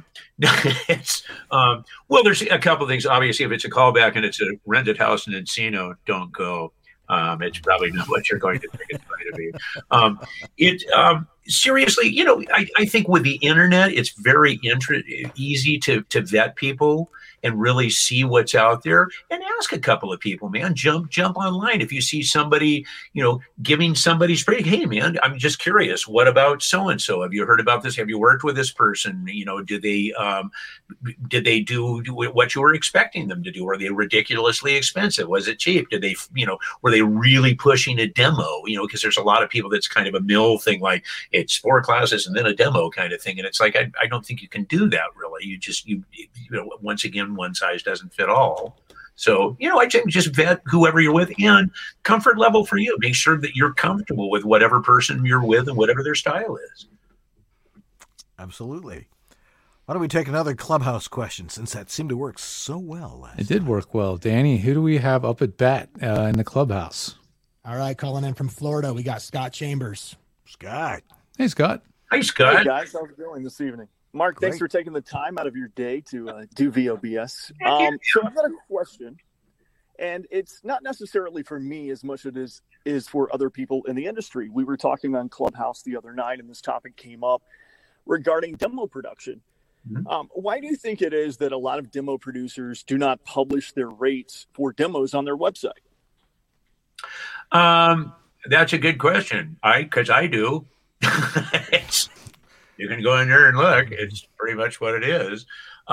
there's a couple of things. Obviously, if it's a callback and it's a rented house in Encino, don't go. It's probably not what you're going to think it's going to be. Seriously, I think with the internet, it's very easy to vet people and really see what's out there, and ask a couple of people, man. Jump online. If you see somebody, giving somebody spray, "Hey, man, I'm just curious. What about so-and-so? Have you heard about this? Have you worked with this person? Did they do what you were expecting them to do? Were they ridiculously expensive? Was it cheap? Did they, were they really pushing a demo? Because there's a lot of people that's kind of a mill thing, like it's 4 classes and then a demo kind of thing. And it's like, I don't think you can do that really. You once again, one size doesn't fit all. So, I think just vet whoever you're with, and comfort level for you. Make sure that you're comfortable with whatever person you're with and whatever their style is. Absolutely. Why don't we take another Clubhouse question, since that seemed to work so well last It did work well. Danny, who do we have up at bat in the Clubhouse? All right, calling in from Florida, we got Scott Chambers. Scott. Hey, Scott. Hi, Scott. Hey, guys. How's it going this evening? Mark, thanks for taking the time out of your day to do VOBS. So I've got a question, and it's not necessarily for me as much as it is for other people in the industry. We were talking on Clubhouse the other night, and this topic came up regarding demo production. Why do you think it is that a lot of demo producers do not publish their rates for demos on their website? That's a good question. Because I do. You can go in there and look. It's pretty much what it is.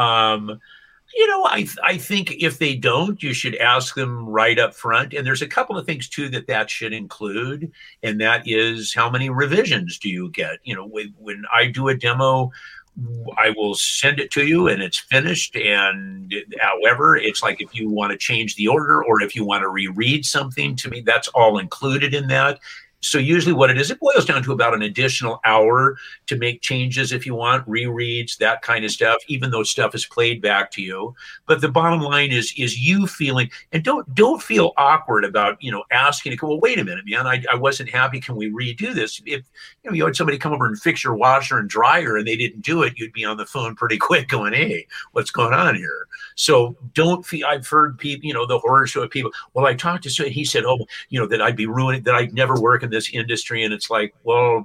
I think if they don't, you should ask them right up front. And there's a couple of things, too, that should include. And that is, how many revisions do you get? When I do a demo, I will send it to you and it's finished. And however, it's like if you want to change the order or if you want to reread something to me, that's all included in that. So usually what it is, it boils down to about an additional hour to make changes if you want, rereads, that kind of stuff, even though stuff is played back to you. But the bottom line is you feeling, and don't feel awkward about, asking, well, wait a minute, man, I wasn't happy. Can we redo this? If you had somebody come over and fix your washer and dryer and they didn't do it, you'd be on the phone pretty quick going, hey, what's going on here? So don't feel, I've heard people, the horror show of people, well, I talked to he said, that I'd be ruining, that I'd never work in this industry. And it's like, well,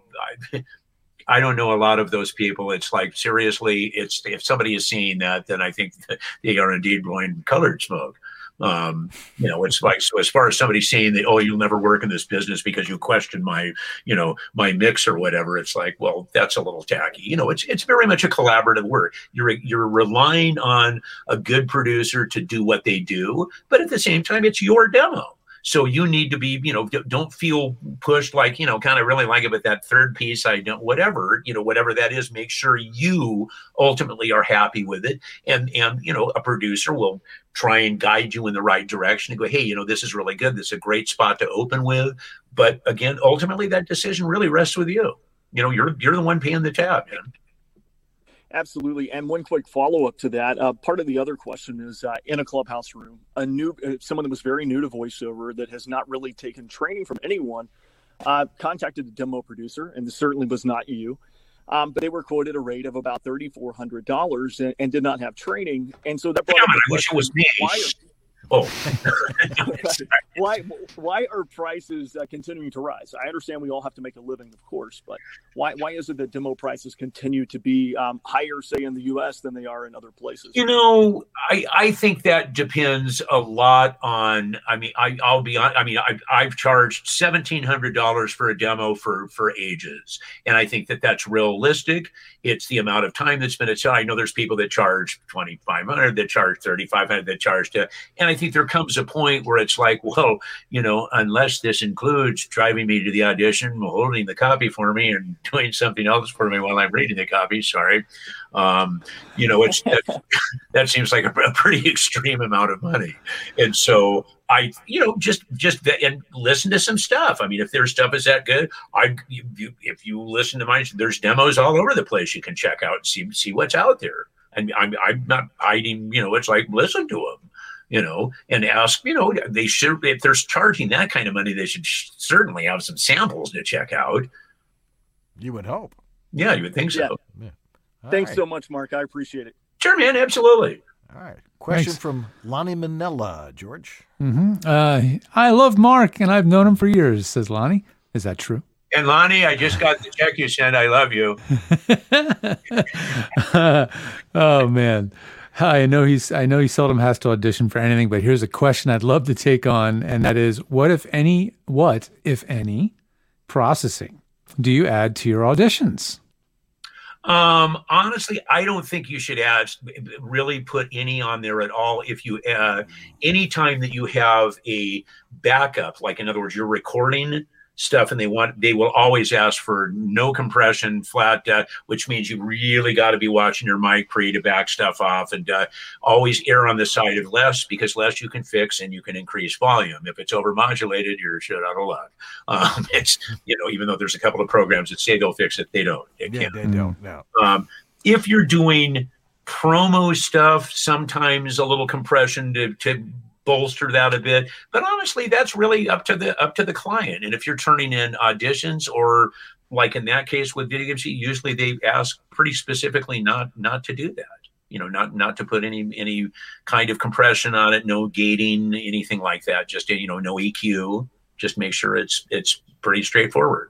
I don't know a lot of those people. It's like, seriously, if somebody is seeing that, then I think that they are indeed blowing colored smoke. It's like, so as far as somebody saying that, oh, you'll never work in this business because you question my mix or whatever, it's like, well, that's a little tacky. It's very much a collaborative work. You're relying on a good producer to do what they do, but at the same time, it's your demo. So you need to be, don't feel pushed like, kind of really like it, but that third piece, I don't, whatever that is, make sure you ultimately are happy with it. And a producer will try and guide you in the right direction and go, hey, this is really good. This is a great spot to open with. But again, ultimately that decision really rests with you. You're the one paying the tab, man. Absolutely. And one quick follow-up to that. Part of the other question is in a Clubhouse room, someone that was very new to voiceover that has not really taken training from anyone contacted the demo producer, and this certainly was not you. But they were quoted a rate of about $3,400 and did not have training. And so that brought up I wish it was me. Why are prices continuing to rise? I understand we all have to make a living, of course, but why is it that demo prices continue to be higher, say, in the U.S. than they are in other places? I think that depends a lot on. I'll be honest. I've charged $1,700 for a demo for ages, and I think that that's realistic. It's the amount of time that's been. I know there's people that charge $2,500, that charge $3,500, that charge to, and I think there comes a point where it's like, well, unless this includes driving me to the audition, holding the copy for me, and doing something else for me while I'm reading the copy. Sorry, it's that seems like a pretty extreme amount of money, and so I, just and listen to some stuff. If their stuff is that good, if you listen to mine, there's demos all over the place you can check out and see what's out there. And I'm not hiding. It's like, listen to them. And ask, they should, if they're charging that kind of money, they should certainly have some samples to check out. You would hope. Yeah, you would think so. Yeah. Thanks so much, Mark. I appreciate it. Sure, man. Absolutely. All right. Question from Lonnie Manella, George. Mm-hmm. I love Mark, and I've known him for years, says Lonnie. Is that true? And Lonnie, I just got the check you sent. I love you. Oh, man. I know he seldom has to audition for anything, but here's a question I'd love to take on, and that is, what, if any, processing do you add to your auditions? Honestly, I don't think you should really put any on there at all. If you, anytime that you have a backup, like in other words, you're recording stuff and they will always ask for no compression, flat, which means you really got to be watching your mic to back stuff off, and always err on the side of less, because less you can fix and you can increase volume. If it's overmodulated, you're shit out of luck. It's, even though there's a couple of programs that say they'll fix it, they don't. They don't. No. If you're doing promo stuff, sometimes a little compression to bolster that a bit. But honestly, that's really up to the client. And if you're turning in auditions, or like in that case with video games, usually they ask pretty specifically not to do that. Not to put any kind of compression on it, no gating, anything like that. Just no EQ. Just make sure it's pretty straightforward.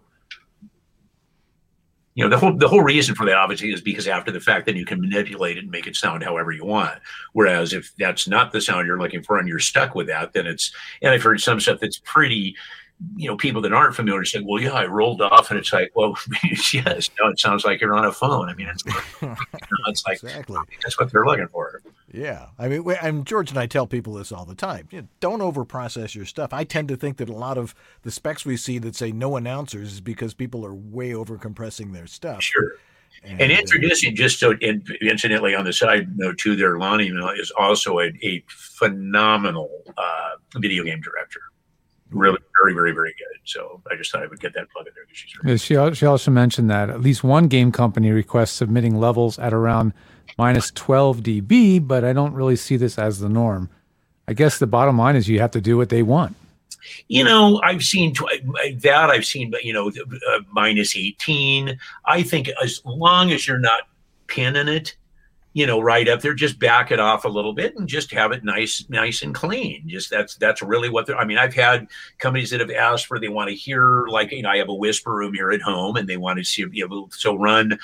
The whole reason for that obviously is because after the fact, then you can manipulate it and make it sound however you want. Whereas if that's not the sound you're looking for and you're stuck with that, then and I've heard some stuff that's pretty, people that aren't familiar say, well, yeah, I rolled off, and it's like, well, yes, no, it sounds like you're on a phone. I mean, it's like, exactly. That's what they're looking for. Yeah. I mean, George and I tell people this all the time. Don't overprocess your stuff. I tend to think that a lot of the specs we see that say no announcers is because people are way over compressing their stuff. Sure. And introducing, just so incidentally on the side note too, there, Lonnie is also a phenomenal video game director. Really, very, very, very good. So I just thought I would get that plug in there because she's really She also mentioned that at least one game company requests submitting levels at around minus 12 dB, but I don't really see this as the norm. I guess the bottom line is you have to do what they want. I've seen that. I've seen, minus 18. I think as long as you're not pinning it, right up there, just back it off a little bit and just have it nice and clean. Just that's really what I've had companies that have asked for, they want to hear, like, I have a whisper room here at home and they want to see, so run,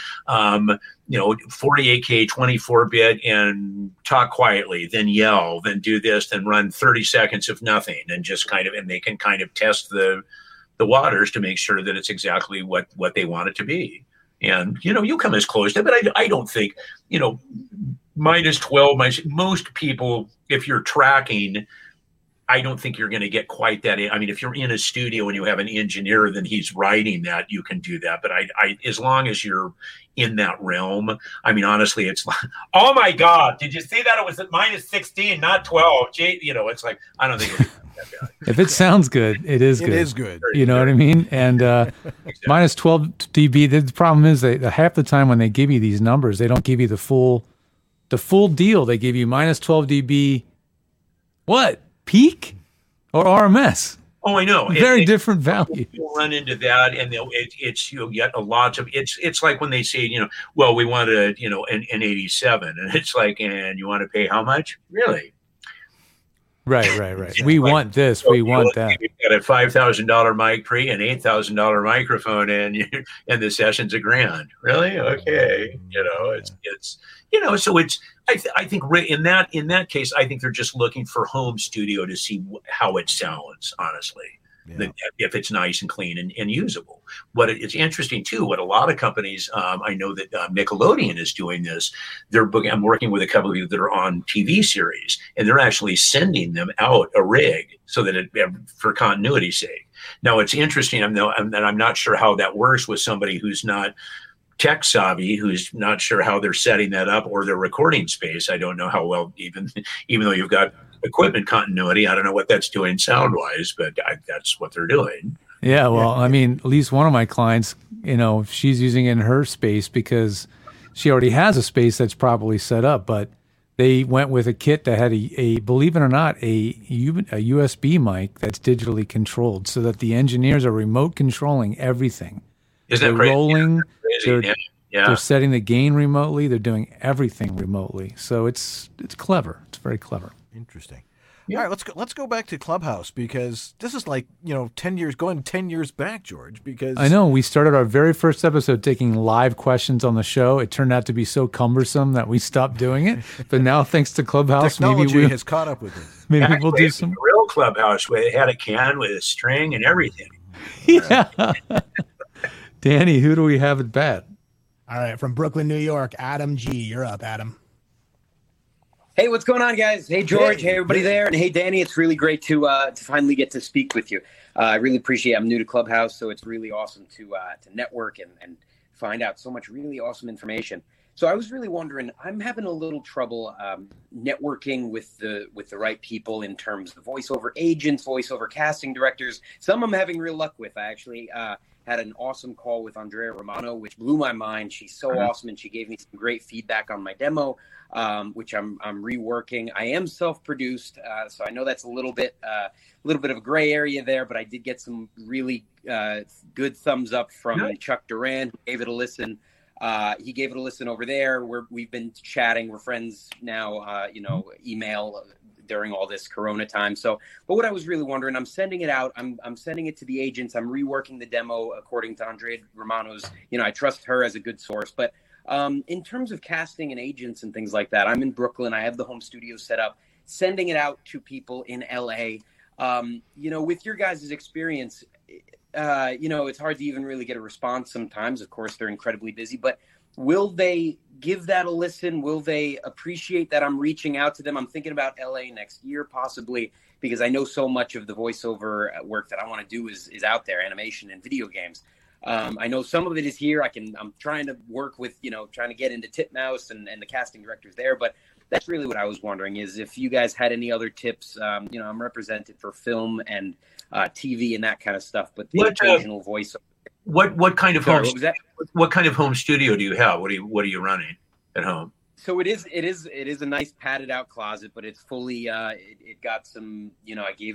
48K, 24-bit and talk quietly, then yell, then do this, then run 30 seconds of nothing, and just and they can kind of test the waters to make sure that it's exactly what they want it to be. And, you come as close to it, but I don't think, minus 12, most people, if you're tracking, I don't think you're going to get quite that. I mean, if you're in a studio and you have an engineer, then he's writing that, you can do that. But I as long as you're in that realm, I mean, honestly, it's like, oh my God, did you see that? It was at minus 16, not 12. It's like, I don't think it's that bad. If it sounds good, it is good. It is good. You know what I mean? And exactly. Minus 12 dB, the problem is half the time when they give you these numbers, they don't give you the full deal. They give you minus 12 dB, what? Peak or RMS? Oh, I know. Very different value. You'll run into that, and you'll get a lot of it's like when they say, well, we want an 87, and it's like, and you want to pay how much? Really? Right. We want this. We want that. You've got a $5,000 mic pre, an $8,000 microphone, and the session's $1,000. Really? Okay. So it's. I think in that case, I think they're just looking for home studio to see how it sounds. Honestly, if it's nice and clean and usable. It's interesting too. What a lot of companies, I know that Nickelodeon is doing this. I'm working with a couple of you that are on TV series, and they're actually sending them out a rig so that for continuity's sake. Now it's interesting. I'm not sure how that works with somebody who's not tech savvy, who's not sure how they're setting that up or their recording space. I don't know how well, even though you've got equipment continuity, I don't know what that's doing sound wise, but that's what they're doing. Yeah. Well, I mean, at least one of my clients, she's using it in her space because she already has a space that's properly set up, but they went with a kit that had a believe it or not, a USB mic that's digitally controlled so that the engineers are remote controlling everything. Isn't that crazy? Rolling. Crazy. They're setting the gain remotely. They're doing everything remotely. So it's clever. It's very clever. Interesting. Yeah. All right, let's go back to Clubhouse, because this is like 10 years back, George. Because I know we started our very first episode taking live questions on the show. It turned out to be so cumbersome that we stopped doing it. But now, thanks to Clubhouse, technology has caught up with it. Maybe we'll do some real Clubhouse where it had a can with a string and everything. Yeah. Danny, who do we have at bat? All right, from Brooklyn, New York, Adam G. You're up, Adam. Hey, what's going on, guys? Hey, George. Hey, everybody there. And hey, Danny, it's really great to finally get to speak with you. I really appreciate it. I'm new to Clubhouse, so it's really awesome to network and find out so much really awesome information. So I was really wondering, I'm having a little trouble networking with the right people in terms of voiceover agents, voiceover casting directors. Some I'm having real luck with. I actually had an awesome call with Andrea Romano, which blew my mind. She's so awesome, and she gave me some great feedback on my demo, which I'm reworking. I am self-produced, so I know that's a little bit of a gray area there, but I did get some really good thumbs up from Chuck Duran, who gave it a listen. He gave it a listen over there. We've been chatting. We're friends now, email during all this Corona time. So, but what I was really wondering, I'm sending it out. I'm sending it to the agents. I'm reworking the demo according to Andrea Romano's. I trust her as a good source. But in terms of casting and agents and things like that, I'm in Brooklyn. I have the home studio set up. Sending it out to people in LA. With your guys' experience, it's hard to even really get a response sometimes. Of course, they're incredibly busy, but will they give that a listen? Will they appreciate that I'm reaching out to them? I'm thinking about LA next year, possibly, because I know so much of the voiceover work that I want to do is out there, animation and video games. I know some of it is here. I'm trying to work with, trying to get into Titmouse and the casting directors there, but that's really what I was wondering is if you guys had any other tips. I'm represented for film and TV and that kind of stuff, but the occasional voiceover. What kind of what kind of home studio do you have? What are you running at home? So it is a nice padded out closet, but it's fully it got some, I gave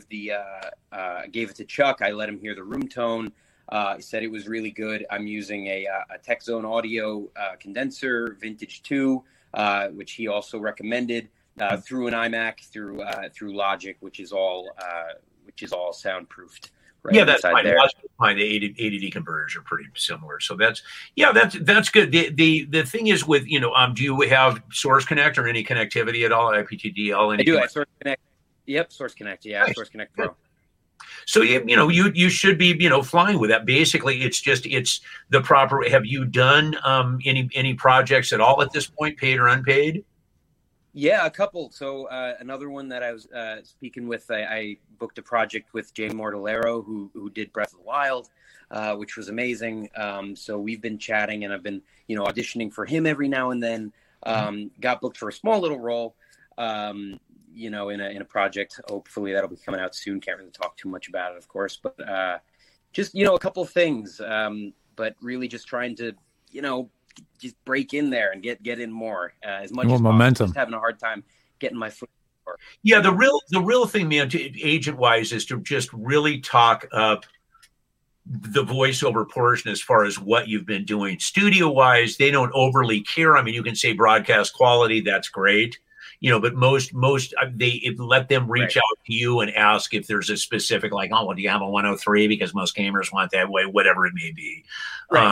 it to Chuck. I let him hear the room tone. He said it was really good. I'm using a Tech Zone Audio condenser, Vintage 2, which he also recommended, through an iMac, through Logic, which is all soundproofed. Right, yeah, that's fine. The ADD converters are pretty similar, so that's good. The thing is with do you have Source Connect or any connectivity at all? IPTDL? I do have Source Connect. Yep, Source Connect. Yeah, nice. Source Connect Pro. So you should be flying with that. Basically, it's the proper. Have you done any projects at all at this point, paid or unpaid? Yeah, a couple. So another one that I was speaking with, I booked a project with Jay Mortallero, who did Breath of the Wild, which was amazing. So we've been chatting, and I've been auditioning for him every now and then. Got booked for a small little role, in a project. Hopefully that'll be coming out soon. Can't really talk too much about it, of course, but just a couple of things. But really just trying to just break in there and get in more as much as momentum. Just having a hard time getting my foot. Yeah, the real thing, man, agent wise, is to just really talk up the voiceover portion as far as what you've been doing. Studio wise, they don't overly care. I mean, you can say broadcast quality, that's great. But most they let them reach out to you and ask if there's a specific, like, do you have a 103? Because most gamers want that way, whatever it may be. Right.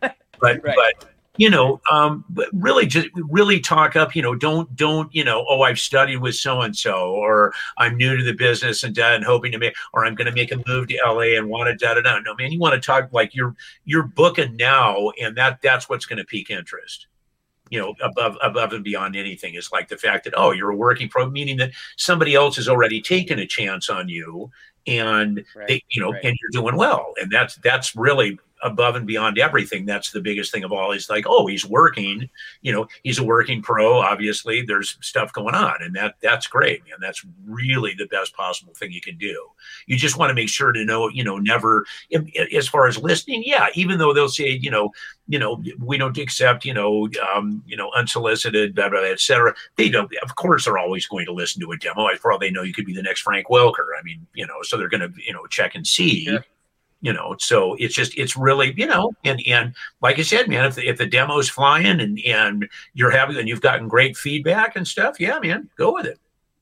But really just really talk up, don't, I've studied with so-and-so, or I'm new to the business and hoping to make, or I'm going to make a move to LA and want to No, man, you want to talk like you're booking now, and that's what's going to pique interest. Above and beyond anything is like the fact that, you're a working pro, meaning that somebody else has already taken a chance on you, and and you're doing well. And that's really above and beyond everything. That's the biggest thing of all. Is like, he's working, he's a working pro. Obviously there's stuff going on, and that's great, man. That's really the best possible thing you can do. You just want to make sure to know, never, as far as listening. Yeah. Even though they'll say, we don't accept, unsolicited, blah, blah, et cetera. They don't, of course, they're always going to listen to a demo. For all they know, you could be the next Frank Welker. I mean, so they're going to, check and see. Sure. So it's really, and like I said, man, if the demo's flying and you're happy and you've gotten great feedback and stuff, yeah, man, go with it.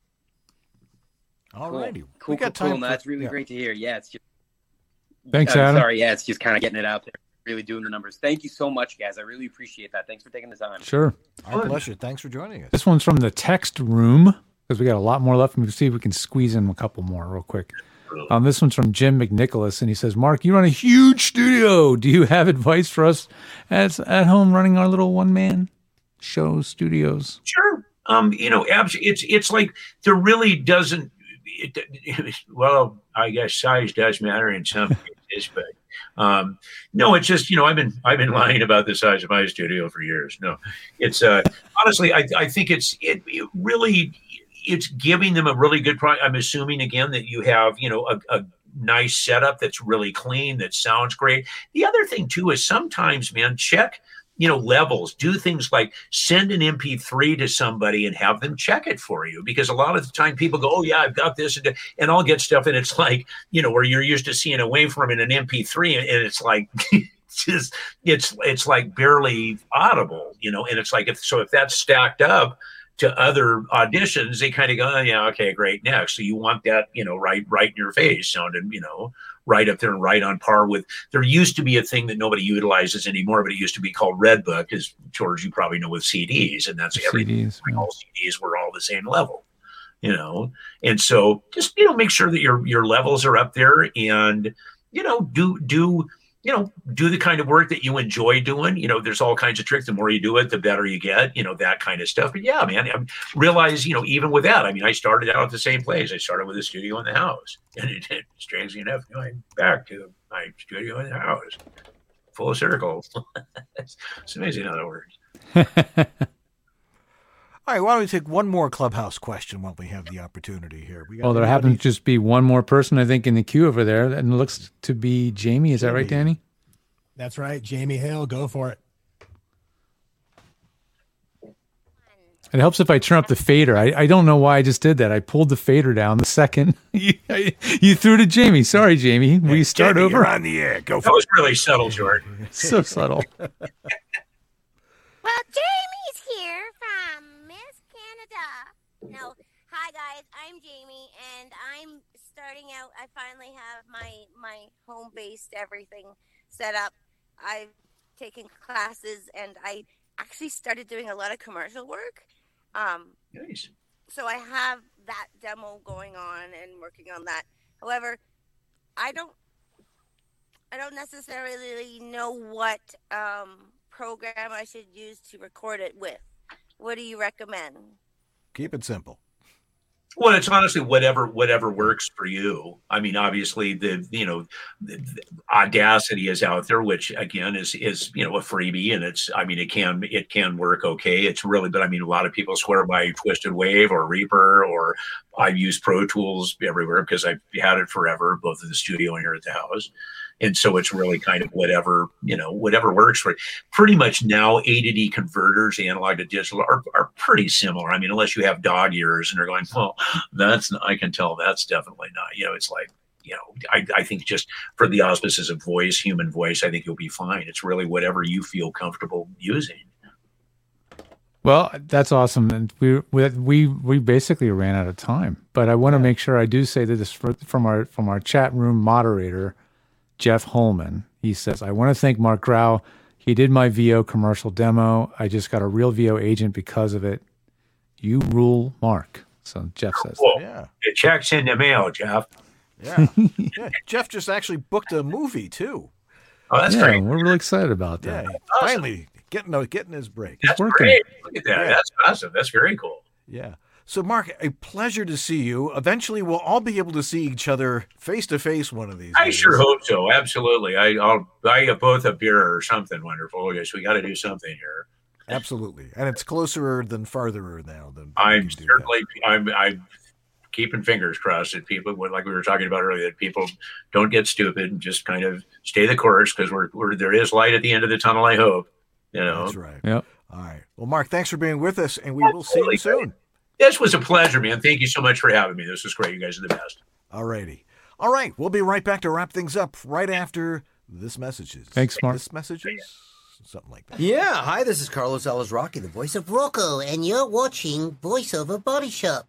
All righty. Cool. That's really great to hear. Yeah. It's just, thanks, Adam. Sorry. Yeah. It's just kind of getting it out there, really doing the numbers. Thank you so much, guys. I really appreciate that. Thanks for taking the time. Sure. Our pleasure. Thanks for joining us. This one's from the text room, because we got a lot more left. We'll see if we can squeeze in a couple more real quick. This one's from Jim McNicholas, and he says, Mark, you run a huge studio. Do you have advice for us at home running our little one-man show studios? Sure. It's like there really doesn't, well, I guess size does matter in some cases, but no, it's just, I've been lying about the size of my studio for years. No, it's honestly, I think it really, it's giving them a really good product. I'm assuming again that you have, nice setup that's really clean, that sounds great. The other thing too is sometimes, man, check, levels. Do things like send an MP3 to somebody and have them check it for you, because a lot of the time people go, oh yeah, I've got this, and I'll get stuff, and it's like, where you're used to seeing a waveform in an MP3, and it's like it's like barely audible, and it's like if that's stacked up to other auditions, they kind of go, oh, yeah, okay, great, next. So you want that, right in your face, sounding, right up there and right on par with. There used to be a thing that nobody utilizes anymore, but it used to be called Redbook, as George, you probably know, with CDs, and that's everything. CDs, yeah. All CDs were all the same level, and so just make sure that your levels are up there, and do the kind of work that you enjoy doing. There's all kinds of tricks. The more you do it, the better you get, that kind of stuff. But yeah, man, I realize, even with that, I started out at the same place. I started with a studio in the house, and strangely enough, I'm back to my studio in the house, full circle. It's amazing how that works. All right, why don't we take one more Clubhouse question while we have the opportunity here? There happens to just be one more person, I think, in the queue over there, and it looks to be Jamie. Is that right, Danny? That's right. Jamie Hale, go for it. It helps if I turn up the fader. I don't know why I just did that. I pulled the fader down the second you threw to Jamie. Sorry, Jamie. We start Jamie, over? You're on the air. Go for it. That was really subtle, George. So subtle. Well, Jamie's here from Miss Canada. No, hi guys, I'm Jamie, and I'm starting out. I finally have my home-based everything set up. I've taken classes, and I actually started doing a lot of commercial work. Nice. So I have that demo going on and working on that. However, I don't necessarily know what program I should use to record it with. What do you recommend? Keep it simple. Well, it's honestly whatever works for you. Obviously the Audacity is out there, which again is a freebie, and it can work okay. It's really, but a lot of people swear by Twisted Wave or Reaper, or I've used Pro Tools everywhere because I've had it forever, both in the studio and here at the house. And so it's really kind of whatever works for you. Pretty much now, A to D converters, analog to digital, are pretty similar. Unless you have dog ears and they're going, well, I can tell that's definitely not. It's like, I think just for the auspices of voice, human voice, I think you'll be fine. It's really whatever you feel comfortable using. Well, that's awesome. And we basically ran out of time, but I want to make sure I do say that this from our chat room moderator, Jeff Holman. He says, I want to thank Mark Grau. He did my VO commercial demo. I just got a real VO agent because of it. You rule, Mark. So Jeff says, yeah. The check's in the mail, Jeff. Yeah. Jeff just actually booked a movie too. Oh, that's great. We're really excited about that. Yeah, finally getting his break. That's great. Look at that. Yeah. That's awesome. That's very cool. Yeah. So, Mark, a pleasure to see you. Eventually, we'll all be able to see each other face to face one of these days. I sure hope so. Absolutely. I'll buy you both a beer or something wonderful. Yes, we got to do something here. Absolutely, and it's closer than farther now. I'm keeping fingers crossed that people, like we were talking about earlier, that people don't get stupid and just kind of stay the course, because there is light at the end of the tunnel. I hope. That's right. Yep. All right. Well, Mark, thanks for being with us, and we will see you soon. This was a pleasure, man. Thank you so much for having me. This was great. You guys are the best. All righty. All right. We'll be right back to wrap things up right after this messages. Thanks, Mark. This messages? Something like that. Yeah. Hi, this is Carlos Alazraqui, the voice of Rocco, and you're watching VoiceOver Body Shop.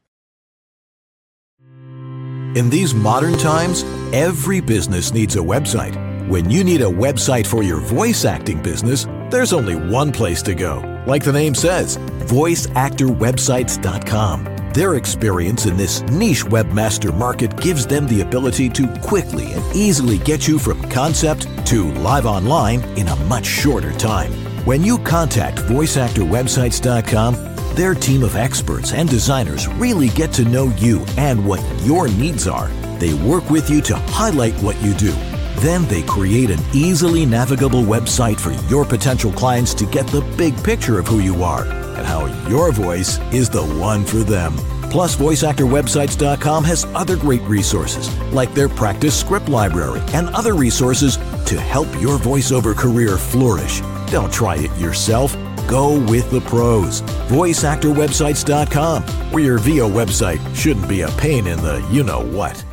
In these modern times, every business needs a website. When you need a website for your voice acting business, there's only one place to go. Like the name says, voiceactorwebsites.com. Their experience in this niche webmaster market gives them the ability to quickly and easily get you from concept to live online in a much shorter time. When you contact voiceactorwebsites.com, their team of experts and designers really get to know you and what your needs are. They work with you to highlight what you do. Then they create an easily navigable website for your potential clients to get the big picture of who you are and how your voice is the one for them. Plus, VoiceActorWebsites.com has other great resources, like their practice script library and other resources to help your voiceover career flourish. Don't try it yourself. Go with the pros. VoiceActorWebsites.com, where your VO website shouldn't be a pain in the you-know-what.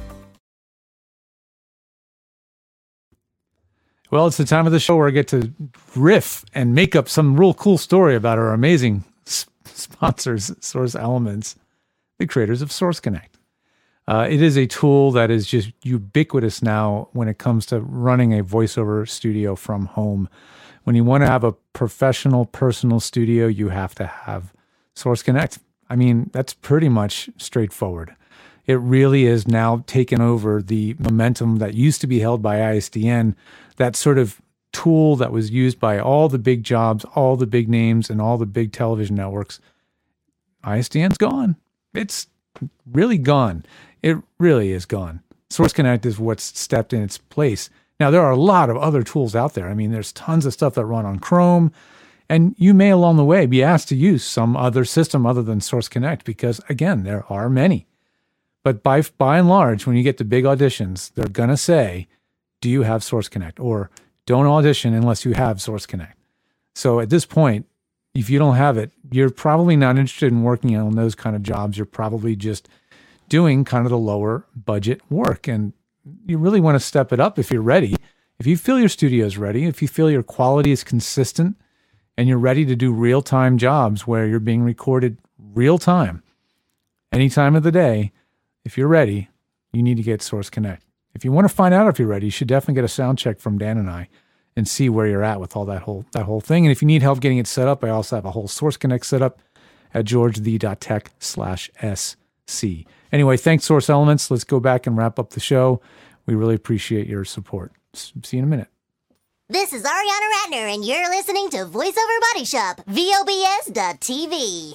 Well, it's the time of the show where I get to riff and make up some real cool story about our amazing sponsors, Source Elements, the creators of Source Connect. It is a tool that is just ubiquitous now when it comes to running a voiceover studio from home. When you want to have a professional, personal studio, you have to have Source Connect. I mean, that's pretty much straightforward. It really is now taken over the momentum that used to be held by ISDN, that sort of tool that was used by all the big jobs, all the big names, and all the big television networks. ISDN's gone. It's really gone. It really is gone. Source Connect is what's stepped in its place. Now, there are a lot of other tools out there. I mean, there's tons of stuff that run on Chrome, and you may along the way be asked to use some other system other than Source Connect because, again, there are many. But by and large, when you get to big auditions, they're going to say, do you have Source Connect? Or don't audition unless you have Source Connect. So at this point, if you don't have it, you're probably not interested in working on those kind of jobs. You're probably just doing kind of the lower budget work. And you really want to step it up if you're ready. If you feel your studio is ready, if you feel your quality is consistent, and you're ready to do real-time jobs where you're being recorded real-time, any time of the day, if you're ready, you need to get Source Connect. If you want to find out if you're ready, you should definitely get a sound check from Dan and I and see where you're at with all that whole thing. And if you need help getting it set up, I also have a whole Source Connect set up at georgethe.tech/SC. Anyway, thanks, Source Elements. Let's go back and wrap up the show. We really appreciate your support. See you in a minute. This is Ariana Ratner, and you're listening to VoiceOver Body Shop, VOBS.TV.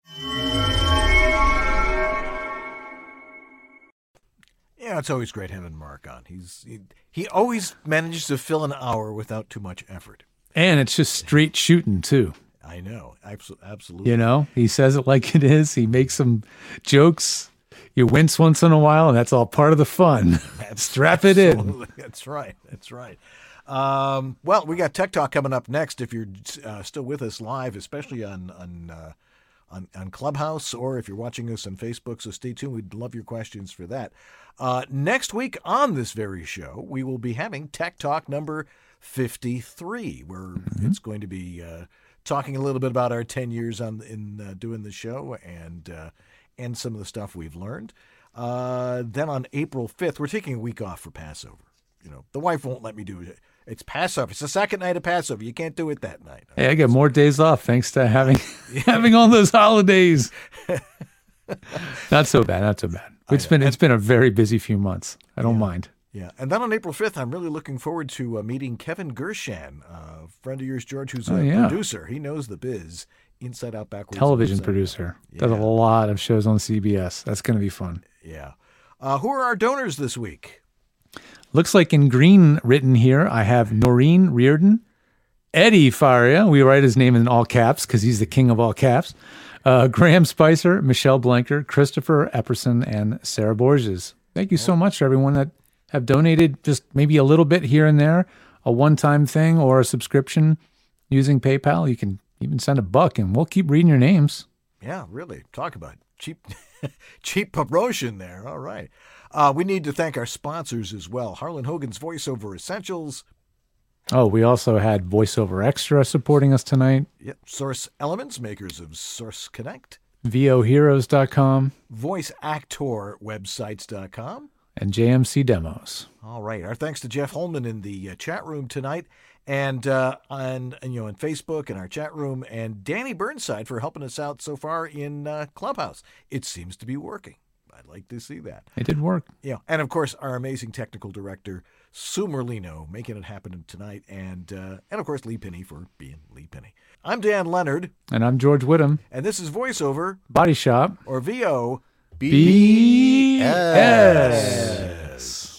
Yeah, it's always great having Mark on. He always manages to fill an hour without too much effort. And it's just straight shooting, too. I know. Absolutely. You know, he says it like it is. He makes some jokes. You wince once in a while, and that's all part of the fun. Strap it in. That's right. Well, we got Tech Talk coming up next. If you're still with us live, especially on Clubhouse, or if you're watching us on Facebook, so stay tuned. We'd love your questions for that. Next week on this very show, we will be having Tech Talk number 53, where it's going to be talking a little bit about our 10 years in doing the show and some of the stuff we've learned. Then on April 5th, we're taking a week off for Passover. You know, the wife won't let me do it. It's Passover. It's the second night of Passover. You can't do it that night. Hey, I get more days off thanks to having all those holidays. Not so bad. It's been a very busy few months. I don't mind. Yeah. And then on April 5th, I'm really looking forward to meeting Kevin Gershan, a friend of yours, George, who's a producer. He knows the biz, inside out, backwards. Television producer. Does a lot of shows on CBS. That's going to be fun. Yeah. Who are our donors this week? Looks like in green written here, I have Noreen Reardon, Eddie Faria. We write his name in all caps because he's the king of all caps. Graham Spicer, Michelle Blanker, Christopher Epperson, and Sarah Borges. Thank you so much to everyone that have donated just maybe a little bit here and there, a one-time thing or a subscription using PayPal. You can even send $1 and we'll keep reading your names. Yeah, really. Talk about cheap promotion there. All right. We need to thank our sponsors as well. Harlan Hogan's VoiceOver Essentials. Oh, we also had VoiceOver Extra supporting us tonight. Yep. Source Elements, makers of Source Connect. VOHeroes.com. VoiceActorWebsites.com. And JMC Demos. All right. Our thanks to Jeff Holman in the chat room tonight, and on Facebook and our chat room, and Danny Burnside for helping us out so far in Clubhouse. It seems to be working. I'd like to see that. It did work. Yeah. And of course, our amazing technical director, Sue Merlino, making it happen tonight. And of course, Lee Penny for being Lee Penny. I'm Dan Leonard. And I'm George Whittam. And this is VoiceOver Body Shop. Or VO BS.